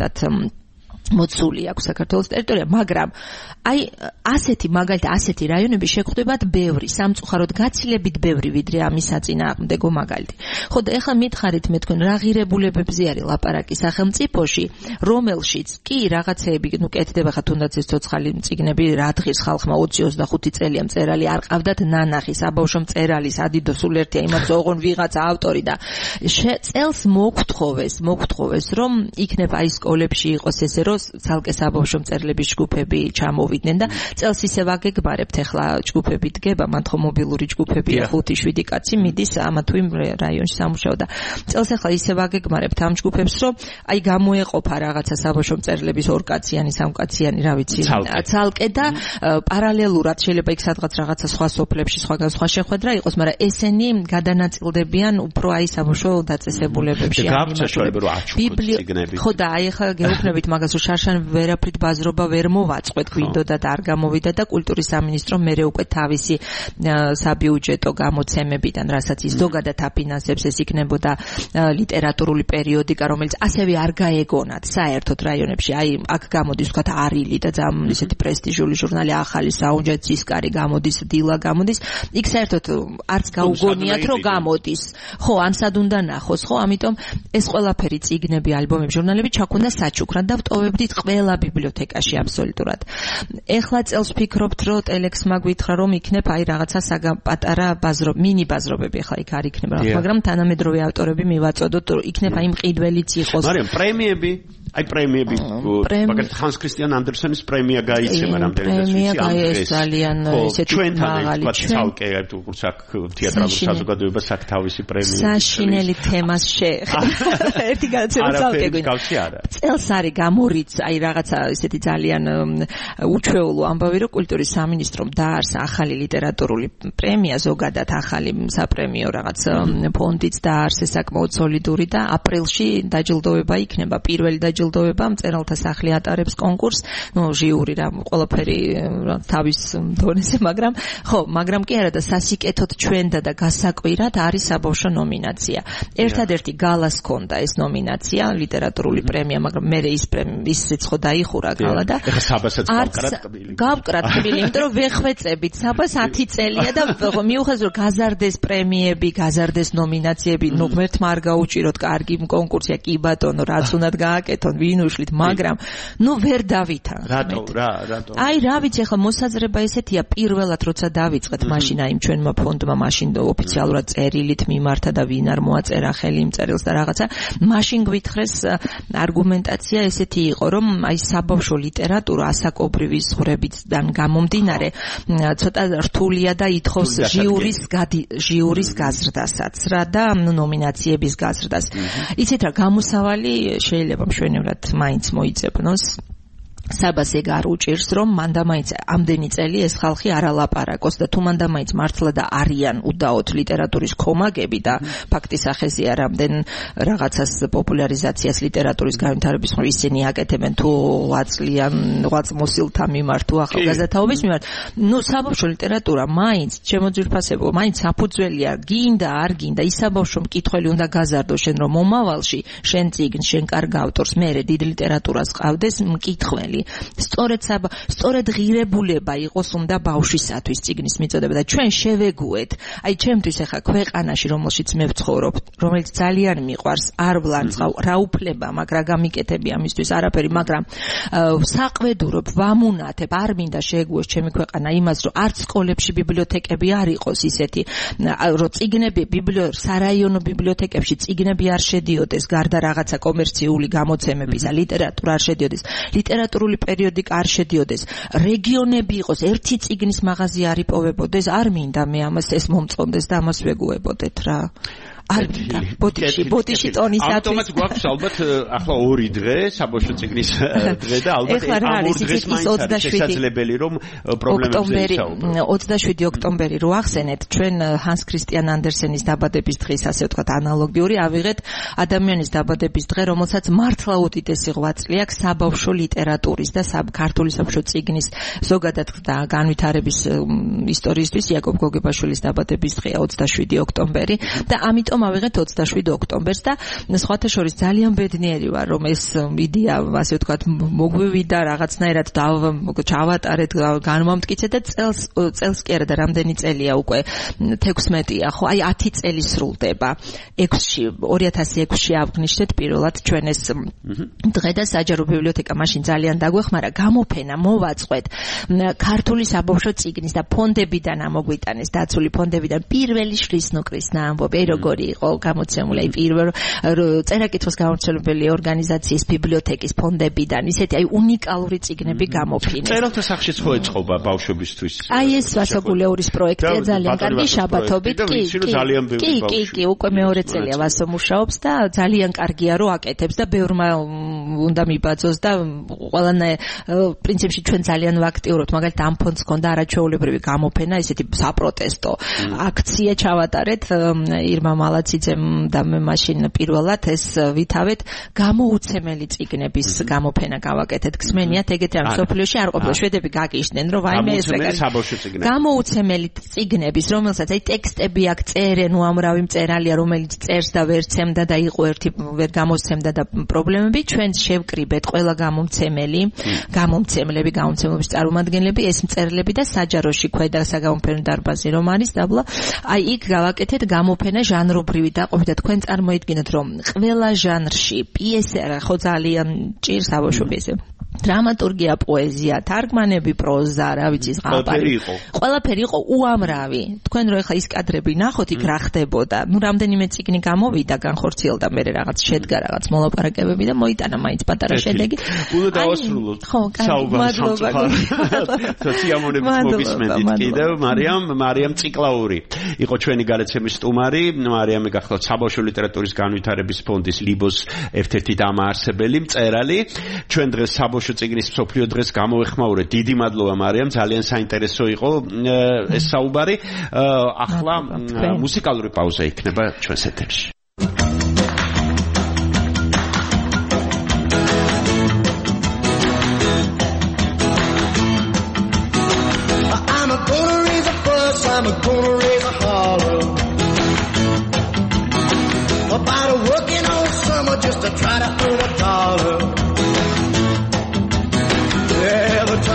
მოცული აქვს საქართველოს ტერიტორია, მაგრამ აი ასეთი მაგალითად ასეთი რაიონები შეგხვდებათ ბევრი, სამწუხაროდ გაცილებით ბევრი, ვიდრე ამის საწინააღმდეგო მაგალითი. ხო და ეხლა მითხარით მე თქვენ რა ღირებულებებზე არის ლაპარაკი სახელმწიფოში, რომელშიც კი რაღაცეები, ნუ კეთდება ხა თუნდაც ეს ცოცხალი წიგნები, რა დღის ხალხმა ოცი ოცდახუთი წელია მწერალი არ ყავდათ ნანახი, საბავშვო მწერალი, სადიდო სულ ერთია, იმათ ოღონ ვიღაცა ავტორი და წელს მოგთხოვეს, მოგთხოვეს რომ იქნება აი სკოლებში იყოს ესე რომ ცალკე საბავშვო მწერლების ჯგუფები ჩამოვიდნენ და წელს ისევ აგეგმარებთ, ახლა ჯგუფები დგება, მათ ხო მობილური ჯგუფებია, ხუთი შვიდი კაცი მიდის ამა თუ იმ რაიონში სამუშაო და წელს ახლა ისევ აგეგმარებთ ამ ჯგუფებს, რომ აი გამოეყოფა რაღაცა საბავშვო მწერლების ორკაციანი, სამკაციანი, რა ვიცი, ცალკე და პარალელურად შეიძლება იქ სადღაც რაღაცა სხვა სოფლებში, სხვაგან სხვა შეხვედრა იყოს, მაგრამ ესენი გადანაწილდებიან უფრო აი საბავშვო დაწესებულებებში. ხო და აი ახლა გეუბნებით მაგას, რომ შარშან ვერაფრით ბაზრობა ვერ მოვაწყვეთ, გვინდოდა და არ გამოვიდა და კულტურის სამინისტრო მერე უკვე თავისი საბიუჯეტო გამოცემებიდან, რასაც ის ზოგადად აფინანსებს, ეს იქნებოდა ლიტერატურული პერიოდიკა, რომელიც ასევე არ გაეგონათ საერთოდ რაიონებში. აი აქ გამოდის ვთქვათ არილი და ძალიან ისეთი პრესტიჟული ჟურნალი ახალი საუნჯა, ცისკარი გამოდის, დილა გამოდის. იქ საერთოდ არც გაუგონიათ რომ გამოდის. ხო, ან სად უნდა ნახოს, ხო, ამიტომ ეს ყველაფერი წიგნები, ალბომები, ჟურნალები ჩაქონდა საჩუქრად და ვტოვებდით ყველა ბიბლიოთეკაში აბსოლუტურად. ეხლა წელს ვფიქრობთ, რომ ტელექსმა გვითხრა, რომ იქნებ აი რაღაცა პატარა ბაზრო, მინი ბაზრობები ახლა იქ არ იქნება, მაგრამ თანამედროვე ავტორები მივაწოდოთ, რომ იქნება იმ ყიდველიც იყოს. მაგრამ პრემიები, აი პრემიები, მაგალითად ჰანს კრისტიან ანდერსენის პრემია გაიცემა რამდენადაც ვიცი, ამის ძალიან ისეთი მაღალი ცალკე როგორც აქ თეატრალურ საზოგადოებას აქ თავისი პრემია. საშინელი თემას შეეხება. ერთი განცემა ცალკე გვინდა. წელს არის გამორიც, აი რაღაცა ისეთი ძალიან უჩვეულო ამბავი, რომ კულტურის სამინისტრომ დაარსა ახალი ლიტერატურული პრემია, ზოგადად ახალი საპრემიო რაღაც ფონდიც დაარსეს საკმაოდ სოლიდური და აპრილში დაჯილდოვება იქნება, პირველი დაჯილდოვება მწერალთა სახლი ატარებს კონკურს, ნუ ჟიური რა ყველაფერი თავის დონეზე, მაგრამ ხო, მაგრამ კი არა და სასიკეთოდ ჩვენდა და გასაკვირად არის საბავშვო ნომინაცია. ერთადერთი გალას ჰქონდა ეს ნომინაცია, ლიტერატურული პრემია, მაგრამ მე ის ისიც ხო დაიხურა გალა და ეხა საბასაც გავკრათ კბილი გავკრათ კბილი იმიტომ რომ ვეხვეწებით საბას ათი წელია და მიუხედავად რომ გაზარდეს პრემიები გაზარდეს ნომინაციები ნუ ღმერთმა არ გაუჭიროთ კარგი კონკურსია კი ბატონო რაც უნდათ გააკეთონ ვინ უშლით მაგრამ ნუ ვერ დავითანხმეთ რატო რა რატო აი რა ვიცი ახლა მოსაზრება ესეთია პირველად როცა დავიწყეთ მაშინ აი ჩვენმა ფონდმა მაშინ ოფიციალურად წერილით მიმართა და ვინ არ მოაწერა ხელი იმ წერილს და რაღაცა მაშინ გვითხრეს არგუმენტაცია ესეთი იყო რომ აი საბავშვო ლიტერატურა ასაკობრივი ზღვრებიდან გამომდინარე ცოტა რთულია და ითხოვს ჟიურის ჟიურის გაზრდასაც რა და ნომინაციების გაზრდას იცით რა გამოსავალი შეიძლება მშვენივრად მაინც მოიძებნოს საბას ეგ არ უჭირს რომ მანდა მაინც ამდენი წელი ეს ხალხი არ ალაპარაკოს და თუ მანდა მაინც მართლა და არიან უდაოდ ლიტერატურის კომაგები და ფაქტის ახეზია რამდენ რაღაცას პოპულარიზაციას ლიტერატურის განვითარების მხრივ ისინი აკეთებენ თუ აწლიან ღვაწმოსილთა მიმართ თუ ახალგაზრდაობის მიმართ ნუ საბავშვო ლიტერატურა მაინც შემოძვირფასებო მაინც საფუძველია გინდა არ გინდა ის საბავშვო მკითხველი უნდა გაზარდო შენ რომ მომავალში შენ წიგნს შენ კარგ ავტორს მე დიდ ლიტერატურას ყავდეს მკითხველი სწორედ საბა სწორედ ღირებულება იყოს უნდა ბავშვისათვის წიგნის მიწოდება და ჩვენ შევეგუეთ აი ჩემთვის ახლა ქვეყანაში რომელშიც მე ვცხოვრობ რომელიც ძალიან მიყვარს არ ვლანწყავ რა უფლება მაგრამ რა გამიკეთები ამისთვის არაფერი მაგრამ საყვედურობ ვამუნათებ არ მინდა შეეგუოს ჩემი ქვეყანა იმას რომ არც სკოლებში ბიბლიოთეკები არ იყოს ისეთი რომ წიგნები ბიბლიო სარაიონო ბიბლიოთეკებში წიგნები არ შედიოდეს გარდა რაღაცა კომერციული გამოცემებისა ლიტერატურა არ შედიოდეს ლიტერატურა პერიოდიკა არ შედიოდეს რეგიონები იყოს ერთი წიგნის მაღაზია არ იპოვებოდეს არ მინდა მე ამას ეს მომწონდეს და ამას ვეგუებოდეთ რა არ მინდა ბოდიში ბოდიში ტონისათვის ავტომატ გვაქვს ალბათ ახლა ორი დღე საბავშვო წიგნის დღე და ალბათ ამ ორ დღეს მაინც შესაძლებელი რომ პრობლემებზე ისაუბროთ ოცდაშვიდი ოქტომბერი რო ახსენეთ ჩვენ ჰანს ქრისტიან ანდერსენის დაბადების დღის ასე ვთქვათ ანალოგიური ავიღეთ ადამიანის დაბადების დღე რომელსაც მართლა უდიდესი ღვაწლი აქვს საბავშვო ლიტერატურის და ქართული საბავშვო წიგნის ზოგადად და განვითარების ისტორიისთვის იაკობ გოგებაშვილის დაბადების დღეა ოცდაშვიდი ოქტომბერი და ამიტომ ავიღეთ ოცდაშვიდ ოქტომბერს და სხვათა შორის ძალიან ბედნიერი ვარ რომ ეს იდეა ასე ვთქვათ მოგვივიდა რაღაცნაირად ჩავატარეთ განმომტკიცეთ და წელს წელს კი არა და რამდენი წელია უკვე თექვსმეტია ხო აი ათი წელი სრულდება ექვსში ორი ათასი ექვსში აღნიშნეთ პირველად ჩვენ ეს დღე და საჯარო ბიბლიოთეკა მაშინ ძალიან დაგვეხმარა გამოფენა მოვაწყვეთ ქართული საბავშვო წიგნის და ფონდებიდან ამოგვიტანეს დაცული ფონდებიდან პირველი შლის ნუკრისნა ამბობ როგორი იყო გამოცემული აი პირველ წერა-კითხვის გამომცემელი ორგანიზაციის ბიბლიოთეკის ფონდებიდან ისეთი აი უნიკალური წიგნები გამოფინეს. წერალთა სახშიც ხო ეწყობა ბავშვებისთვის? აი ეს ვასოგულეურის პროექტია ძალიან კარგი შაბათობით კი კი კი კი უკვე მეორე წელია ვასო მუშაობს და ძალიან კარგია რომ აკეთებს და ბევრმა უნდა მიბაძოს და ყველანაირ პრინციპში ჩვენ ძალიან ვაქტიურობთ მაგალითად ამ ფონდს ქონდა არაჩვეულებრივი გამოფენა ისეთი საპროტესტო აქცია ჩავატარეთ ირმა მალაციძემ და მე მაშინ პირველად ეს ვითავეთ გამოუცემელი წიგნების გამოფენა გავაკეთეთ გსმენიათ ეგეთი ამ სოფლიოში არ ყოფილა შვედები გაგიშდნენ რომ ვაიმე ეს გამოუცემელი წიგნების რომელსაც აი ტექსტები აქვს წერენ უამრავი მწერალია რომელიც წერს და ვერ ცემდა და იყო ერთი ვერ გამოსცემდა და პრობლემები ჩვენ შევკრიბეთ ყველა გამომცემელი გამომცემლები გამომცემლობის წარმომადგენლები ეს მწერლები და საჯაროში ქვედა საგამოფენო დარბაზი რომ არის დაბლა აი იქ გავაკეთეთ გამოფენა ჟანრობრივი დაყოფით და თქვენ წარმოიდგინეთ რომ ყველა ჟანრში პიესა ხო ძალიან ჭირს საბავშვო პიესა დრამატურგია, პოეზია, თარგმანები, პროზა, რა ვიცი, ზღაპარი. ყველაფერი იყო უამრავი. თქვენ რო ეხლა ის კადრები ნახოთ, იქ რა ხდებოდა. ნუ რამდენიმე წიგნი გამოვიდა, განხორციელდა მე რაღაც შედგა რაღაც მოლაპარაკებები და მოიტანა მაინც პატარა შედეგი. უნდა დავასრულოთ. ხო, მადლობა. სიამოვნებით მოგისმენთ კიდევ მარიამ, მარიამ ციკლაური. იყო ჩვენი გადაცემის სტუმარი, მარიამი გახლავთ საბავშვო ლიტერატურის განვითარების ფონდის ლიბოს ერთ-ერთი დამაარსებელი, მწერალი. ჩვენ დღეს საბავშვო წიგნის მსოფლიო დღეს გამოეხმაურეთ. დიდი მადლობა მარიამ, ძალიან საინტერესო იყო ეს საუბარი. ახლა მუსიკალური პაუზა იქნება ჩვენს ეთერში. I'm gonna raise a holler about a working all summer just to try to earn a dollar.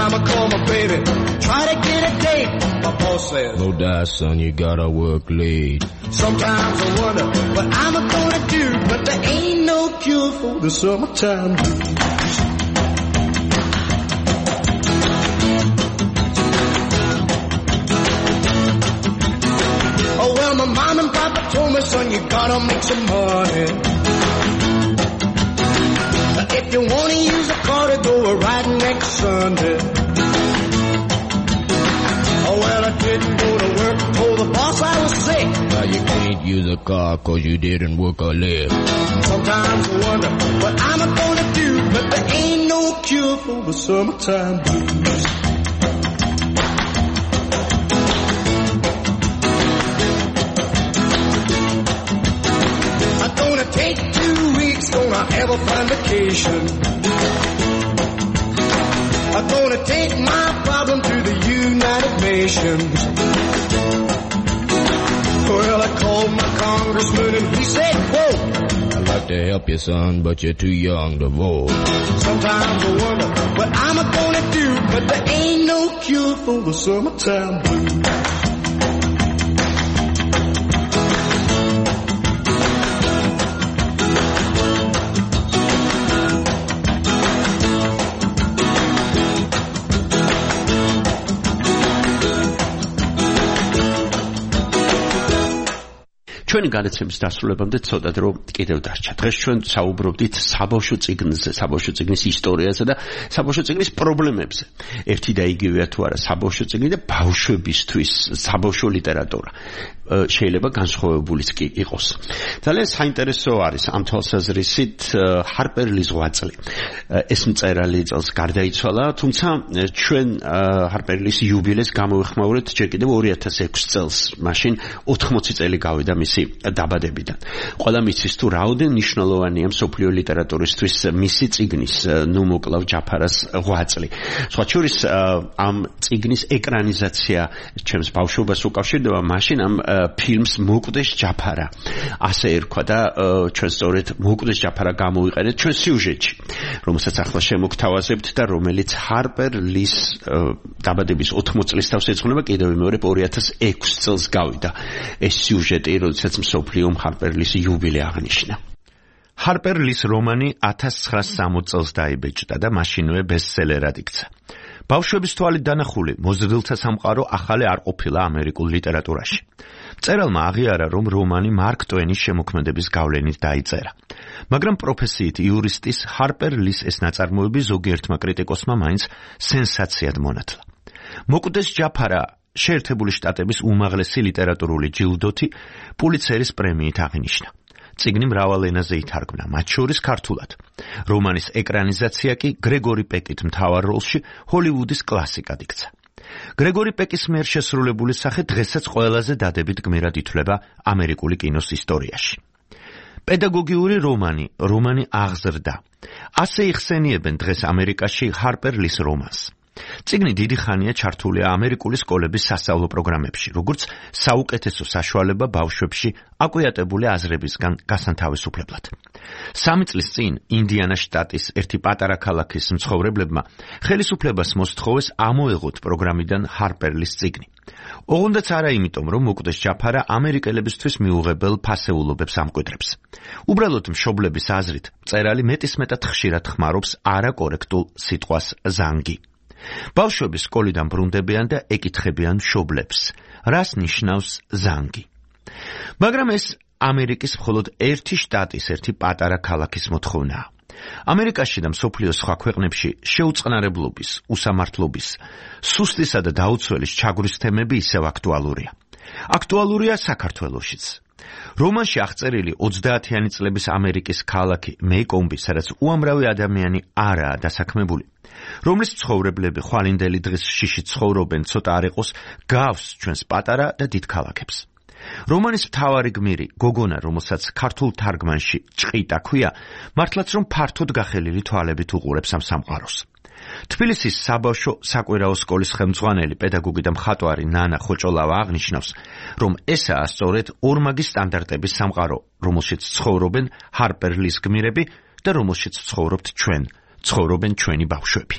I'ma call my baby, try to get a date. My boss says, no die, son, you gotta work late. Sometimes I wonder what I'm gonna do, but there ain't no cure for the summertime blues. Oh well, my mom and papa told me, son, you gotta make some money. If you wanna use a car to go a riding next Sunday. Oh well, I didn't go to work, told the boss I was sick. Now you can't use a car cause you didn't work or live. Sometimes I wonder what I'm gonna do, but there ain't no cure for the summertime blues. I'm gonna take two weeks, gonna have a fun vacation. I'm gonna take my problem to the United Nations. Well, I called my congressman and he said, quote, I'd like to help you, son, but you're too young to vote. Sometimes I wonder what I'm gonna do, but there ain't no cure for the summertime blues. ჩვენი განაცემის დასრულებამდე ცოტა დრო კიდევ დარჩა. დღეს ჩვენ საუბრობდით საბავშვო წიგნზე, საბავშვო წიგნის ისტორიაზე და საბავშვო წიგნის პრობლემებზე. ერთი და იგივეა თუ არა საბავშვო წიგნი და ბავშვებისთვის საბავშვო ლიტერატურა. შეიძლება განსხვავებულიც კი იყოს. ძალიან საინტერესო არის ამ თვალსაზრისით ჰარპერ ლის ღვაწლი. ეს მწერალი წელს გარდაიცვალა, თუმცა ჩვენ ჰარპერ ლის იუბილეს გამოვიხმაურეთ ჯერ კიდევ ორი ათას ექვსი წელს. მაშინ ოთხმოცი წელი გავიდა მისი დაბადებიდან. ყველა მიცის თუ რაოდენ მნიშვნელოვანია მსოფლიო ლიტერატურისთვის მისი წიგნის ნუ მოკლავ ჯაფარას ღვაწლი. სხვა შორის ამ წიგნის ეკრანიზაცია ჩემს ბავშვობას უკავშირდება მაშინ ამ ფილმს მოკვდეს ჯაფარა. ასე ერქვა და ჩვენ სწორედ მოკვდეს ჯაფარა გამოვიყენეთ ჩვენ სიუჟეტში, რომელსაც ახლა შემოგთავაზებთ და რომელიც ჰარპერ ლის დაბადების ოთხმოცი წლის თავს ეძღვნება, კიდევ ვიმეორებ ორი ათას ექვსი წელს გავიდა ეს სიუჟეტი, როდესაც მსოფლიომ ჰარპერ ლის იუბილე აღნიშნა. ჰარპერ ლის რომანი ათას ცხრაასი სამოცი წელს დაიბეჭდა და მაშინვე ბესტსელერად იქცა. ბავშვების თვალით დანახული მოზრდილთა სამყარო ახალი არ ყოფილა ამერიკულ ლიტერატურაში. მწერალმა აღიარა, რომ რომანი მარკ ტვენის შემოქმედების გავლენით დაიწერა. მაგრამ პროფესიით იურისტის ჰარპერ ლის ეს ნაწარმოები ზოგიერთმა კრიტიკოსმა მაინც სენსაციად მონათლა. მოკვდეს ჯაფარა შეერთებული შტატების უმაღლესი ლიტერატურული ჯილდოთი პულიცერის პრემიით აღინიშნა. წიგნი მრავალ ენაზე ითარგმნა, მათ შორის ქართულად. რომანის ეკრანიზაცია კი გრეგორი პეკით მთავარ როლში ჰოლივუდის კლასიკად იქცა. გრეგორი პეკის მიერ შესრულებული სახე დღესაც ყველაზე დადებით გმირად ითვლება ამერიკული კინოს ისტორიაში. პედაგოგიური რომანი, რომანი აღზრდა. ასე იხსენიებენ დღეს ამერიკაში ჰარპერ ლის რომანს. წიგნი დიდი ხანია ჩართულია ამერიკული სკოლების სასწავლო პროგრამებში, როგორც საუკეთესო საშუალება ბავშვებში აკვიატებული აზრებისგან გასანთავისუფლებლად. სამი წლის წინ ინდიანას შტატის ერთი პატარა ქალაქის მცხოვრებლებმა ხელისუფლებას მოსთხოვეს ამოეღოთ პროგრამიდან ჰარპერ ლის წიგნი. ოღონდაც არა იმიტომ, რომ მოკვდეს ჯაფარა ამერიკელებისთვის მიუღებელ ფასეულობებს ამკვიდრებს. უბრალოდ მშობლების აზრით, მწერალი მეტისმეტად ხშირად ხმარობს არაკორექტულ სიტყვას ზანგი. ბავშვები სკოლიდან ბრუნდებიან და ეკითხებიან მშობლებს, რას ნიშნავს ზანგი. მაგრამ ეს ამერიკის მხოლოდ ერთი შტატის, ერთი პატარა ქალაქის მოთხოვნაა. ამერიკაში და მსოფლიოს სხვა ქვეყნებში შეუწყნარებლობის, უსამართლობის, სუსტისა და დაუცველის ჩაგვრის თემები ისევ აქტუალურია. აქტუალურია საქართველოშიც. რომანში აღწერილი ოცდაათიანი წლების ამერიკის ქალაქი მეიკომბი, სადაც უამრავი ადამიანი არაა დასაქმებული, რომლის ცხოვრებლები ხვალინდელი დღის შიში ცხოვრობენ, ცოტა არ იყოს გავს ჩვენს პატარა და დიდ ქალაქებს. რომანის მთავარი გმირი, გოგონა, რომელსაც ქართულ თარგმანში ჭყიტა ქვია, მართლაც რომ ფართოდ გახელილი თვალებით უყურებს ამ სამყაროს. თბილისის საბავშვო საკვირაო სკოლის ხელმძღვანელი, პედაგოგი და მხატვარი ნანა ხოჭოლავა აღნიშნავს, რომ ესაა სწორედ ორმაგი სტანდარტების სამყარო, რომელშიც ცხოვრობენ ჰარპერ ლის გმირები და რომელშიც ცხოვრობთ ჩვენ, ცხოვრობენ ჩვენი ბავშვები.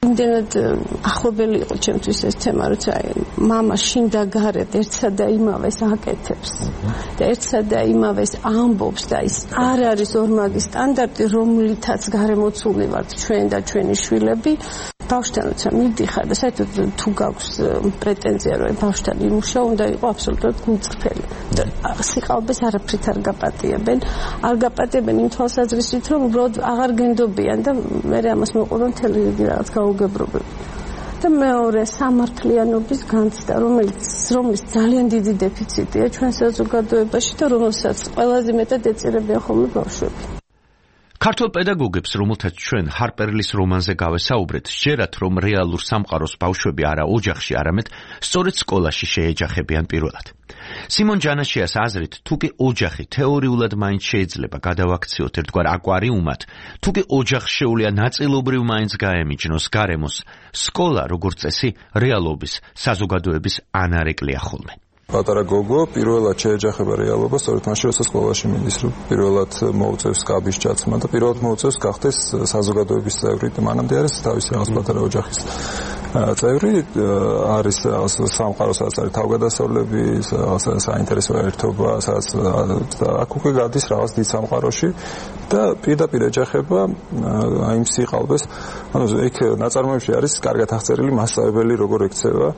იმდენად ახლობელი იყო ჩემთვის ეს თემა, როცა მამა შინდა გარეთ ერთსა და იმავეს აკეთებს და ერთსა და იმავეს ამბობს და ის არ არის ორმაგი სტანდარტი, რომლითაც გარემოცულნი ვართ ჩვენ და ჩვენი შვილები. ბავშვთან როცა მიდიხარ და საერთოდ თუ გაქვს პრეტენზია რომ ბავშვთან იმუშაო, უნდა იყოს აბსოლუტურად გულწრფელი. სიყალბეს არაფრით არ გაპატიებენ, არ გაპატიებენ იმ თვალსაზრისით, რომ უბრალოდ აღარ გენდობიან და მე ამას მოყვება მთელი რიგი რაღაც გაუგებრობები. და მეორე სამართლიანობის განცდა, რომელიც რომლის ძალიან დიდი დეფიციტია ჩვენ საზოგადოებაში და რომელსაც ყველაზე მეტად ეწირებიან ხოლმე ბავშვები. ქართულ პედაგოგებს, რომელთაც ჩვენ ჰარპერლის რომანზე გავესაუბრეთ, სჯერათ, რომ რეალურ სამყაროს ბავშვები არა ოჯახში, არამედ სწორედ სკოლაში შეეჯახებიან პირველად. სიმონ ჯანაშიას აზრით, თუკი ოჯახი თეორიულად მაინც შეიძლება გადავაქციოთ ერთგვარ აკვარიუმად, თუკი ოჯახშეულია ნაწილობრივ მაინც გაემიჯნოს გარემოს, სკოლა, როგორც წესი, რეალობის, საზოგადოების ანარეკლია ხოლმე. პატარა გოგო პირველად შეეჯახება რეალობას, სწორედ მაშინ როცა სკოლაში მიდის, რომ პირველად მოუწევს კაბის ჯაცმა და პირველად მოუწევს გახდეს საზოგადოების წევრი და მანამდე არის თავისი რაღაც პატარა ოჯახის წევრი, არის სამყარო, სადაც არის თავგადასავლები, რაღაც საინტერესო ერთობა, სადაც აქ უკვე გადის რაღაც დიდ სამყაროში და პირდაპირ ეჯახება აი იმ სიყალბეს. ანუ იქ ნაწარმოებში არის კარგად აღწერილი მასწავლებელი როგორ ექცევა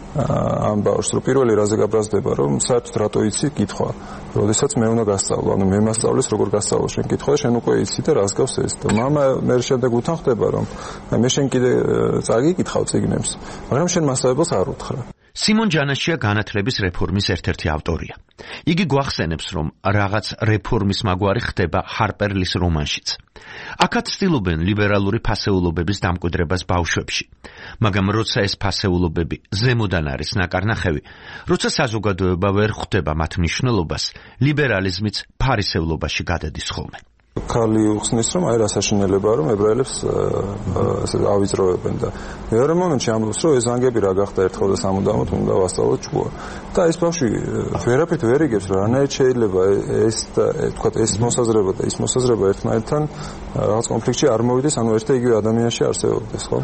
ამ ბავშვს, რომ პირველი რაზე გაბრაზდება, რომ საერთოდ რატო იცი კითხვა, როდესაც მე უნდა გასწავლო, ანუ მე მასწავლის როგორ გასწავლო შენ კითხვა და შენ უკვე იცი და რას გავს ეს და მამა მე შემდეგ უთანხდება, რომ მე შენ კიდე წაგიკითხავ წიგნებს, მაგრამ შენ მასწავლებელს არ უთხრა. სიმონ ჯანაშია განათლების რეფორმის ერთ-ერთი ავტორია. იგი გვახსენებს, რომ რაღაც რეფორმის მაგვარი ხდება ჰარპერლის რომანშიც. აქაც ცდილობენ ლიბერალური ფასეულობების დამკვიდრებას ბავშვებში. მაგრამ როცა ეს ფასეულობები ზემოდან არის ნაკარნახევი, როცა საზოგადოება ვერ ხვდება მათ მნიშვნელობას, ლიბერალიზმიც ფარისევლობაში გადადის ხოლმე. ქალი უხსნის, რომ აი რა საშინელებაა, რომ ებრაელებს ასე ავიწროვებენ და მეორე მომენტში ამბობს, რომ ეს ზანგები რა გახდა ერთხელ და სამუდამოდ უნდა ვასწავლოთ ჭკუა. და ეს ბავშვი ვერაფრით ვერ იგებს, რომ რანაირად შეიძლება ეს და თქვა ეს მოსაზრება და ის მოსაზრება ერთმანეთთან რაღაც კონფლიქტში არ მოვიდეს, ანუ ერთ და იგივე ადამიანში არსებობდეს, ხო?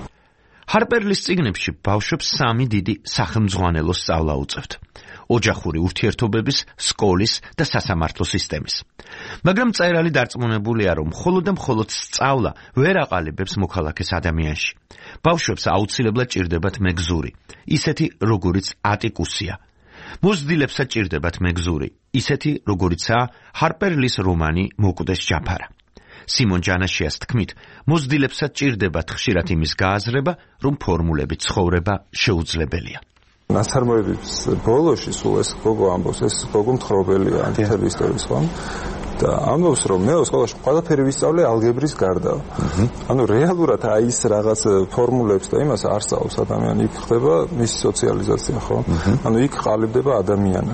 ჰარპერლის წიგნებში ბავშვებს სამი დიდი სახელმძღვანელო სწავლა უწევთ. ოჯახური ურთიერთობების, სკოლის და სასამართლო სისტემის. მაგრამ მწერალი დარწმუნებულია, რომ მხოლოდ და მხოლოდ სწავლა ვერ აყალიბებს მოქალაქეს ადამიანში. ბავშვებს აუცილებლად ჭირდებათ მეგზური, ისეთი როგორიც ატიკუსია. მოზრდილებსაც ჭირდებათ მეგზური, ისეთი როგორიცაა ჰარპერლის რომანი მოკვდეს ჯაფარა. სიმონ ჯანაშიას თქმით, მოზრდილებსაც ჭირდებათ ხშირად იმის გააზრება, რომ ფორმულები ცხოვრება შეუძლებელია. ნაწარმოების ბოლოში სულ ეს გოგო ამბობს, ეს გოგო მთხრობელია მთელი ისტორიის, ხო? და ამბობს, რომ მე სკოლაში ყველაფერი ვისწავლე ალგებრის გარდა. ანუ რეალურად აი ის რაღაც ფორმულებს და იმას არ სწავლობს ადამიანი, იქ ხდება მისი სოციალიზაცია, ხო? ანუ იქ ყალიბდება ადამიანად.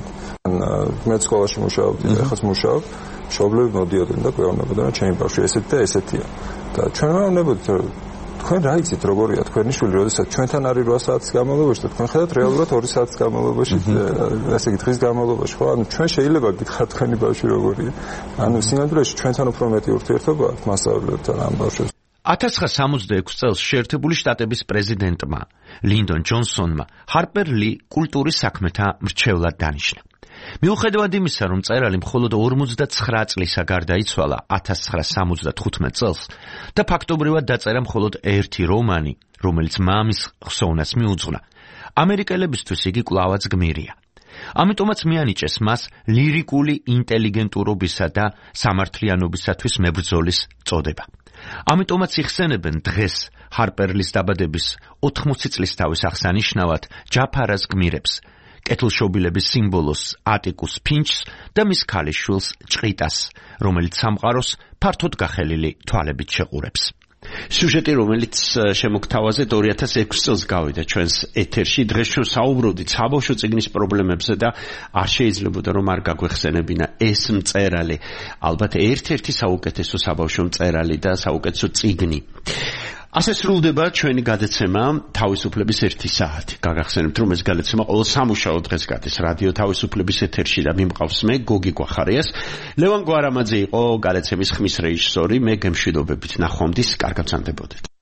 მე სკოლაში მუშაობდი, ეხლა მუშაობ, მშობლები მოდიოდნენ და გვეუბნებოდნენ, რომ ჩემი ბავშვი ესეთი და ესეთია. და ჩვენ ვეუბნებოდით, რომ თქვენ რა იცით როგორია თქვენი შვილი, როდესაც ჩვენთან არის რვა საათის განმავლობაში და თქვენ ხედავთ რეალურად ორი საათის განმავლობაში, ესე იგი დღის განმავლობაში, ხო? ანუ ჩვენ შეიძლება გითხრათ თქვენი ბავშვი როგორია. ანუ სინამდვილეში ჩვენთან უფრო მეტი ურთიერთობა აქვს მასწავლებელთან ამ ბავშვებს. ათას ცხრაასა სამოცდაექვსი წელს შეერთებული შტატების პრეზიდენტმა ლინდონ ჯონსონმა ჰარპერ ლი კულტურის საქმეთა მრჩევლად დანიშნა. მიუხედავად იმისა, რომ მწერალი მხოლოდ ორმოცდაცხრა წლისა გარდაიცვალა ათას ცხრაასა სამოცდათხუთმეტ წელს და ფაქტობრივად დაწერა მხოლოდ ერთი რომანი, რომელიც მამის ხსოვნას მიუძღვნა, ამერიკელებისთვის იგი კვლავაც გმირია. ამიტომაც მიანიჭეს მას ლირიკული ინტელიგენტურობისა და სამართლიანობისათვის მებრძოლის წოდება. ამიტომაც იხსენებენ დღეს ჰარპერლის დაბადების ოთხმოცი წლის თავის აღსანიშნავად ჯაფარას გმირებს, კეთილშობილების სიმბოლოს ატიკუს ფინჩს და მის ქალიშვილს ჭყიტას, რომელიც სამყაროს ფართოდ გახელილი თვალებით შეყურებს. სიუჟეტი, რომელიც შემოგთავაზეთ ორი ათას ექვსი წელს გავიდა ჩვენს ეთერში, დღეს ჩვენ საუბრობდით საბავშვო წიგნის პრობლემებზე და არ შეიძლებოდა რომ არ გაგვეხსენებინა ეს მწერალი, ალბათ ერთ-ერთი საუკეთესო საბავშვო მწერალი და საუკეთესო წიგნი. ასე სრულდება ჩვენი გადაცემა თავისუფლების ერთი საათი. გაგახსენებთ, რომ ეს გადაცემა ყოველ სამუშაო დღეს გადის რადიო თავისუფლების ეთერში და მიმყავს მე გოგი გვახარიას. ლევან გვარამაძე იყო გადაცემის ხმის რეჟისორი. მე გემშვიდობებით ნახვამდის, კარგად ვსანდებოდეთ.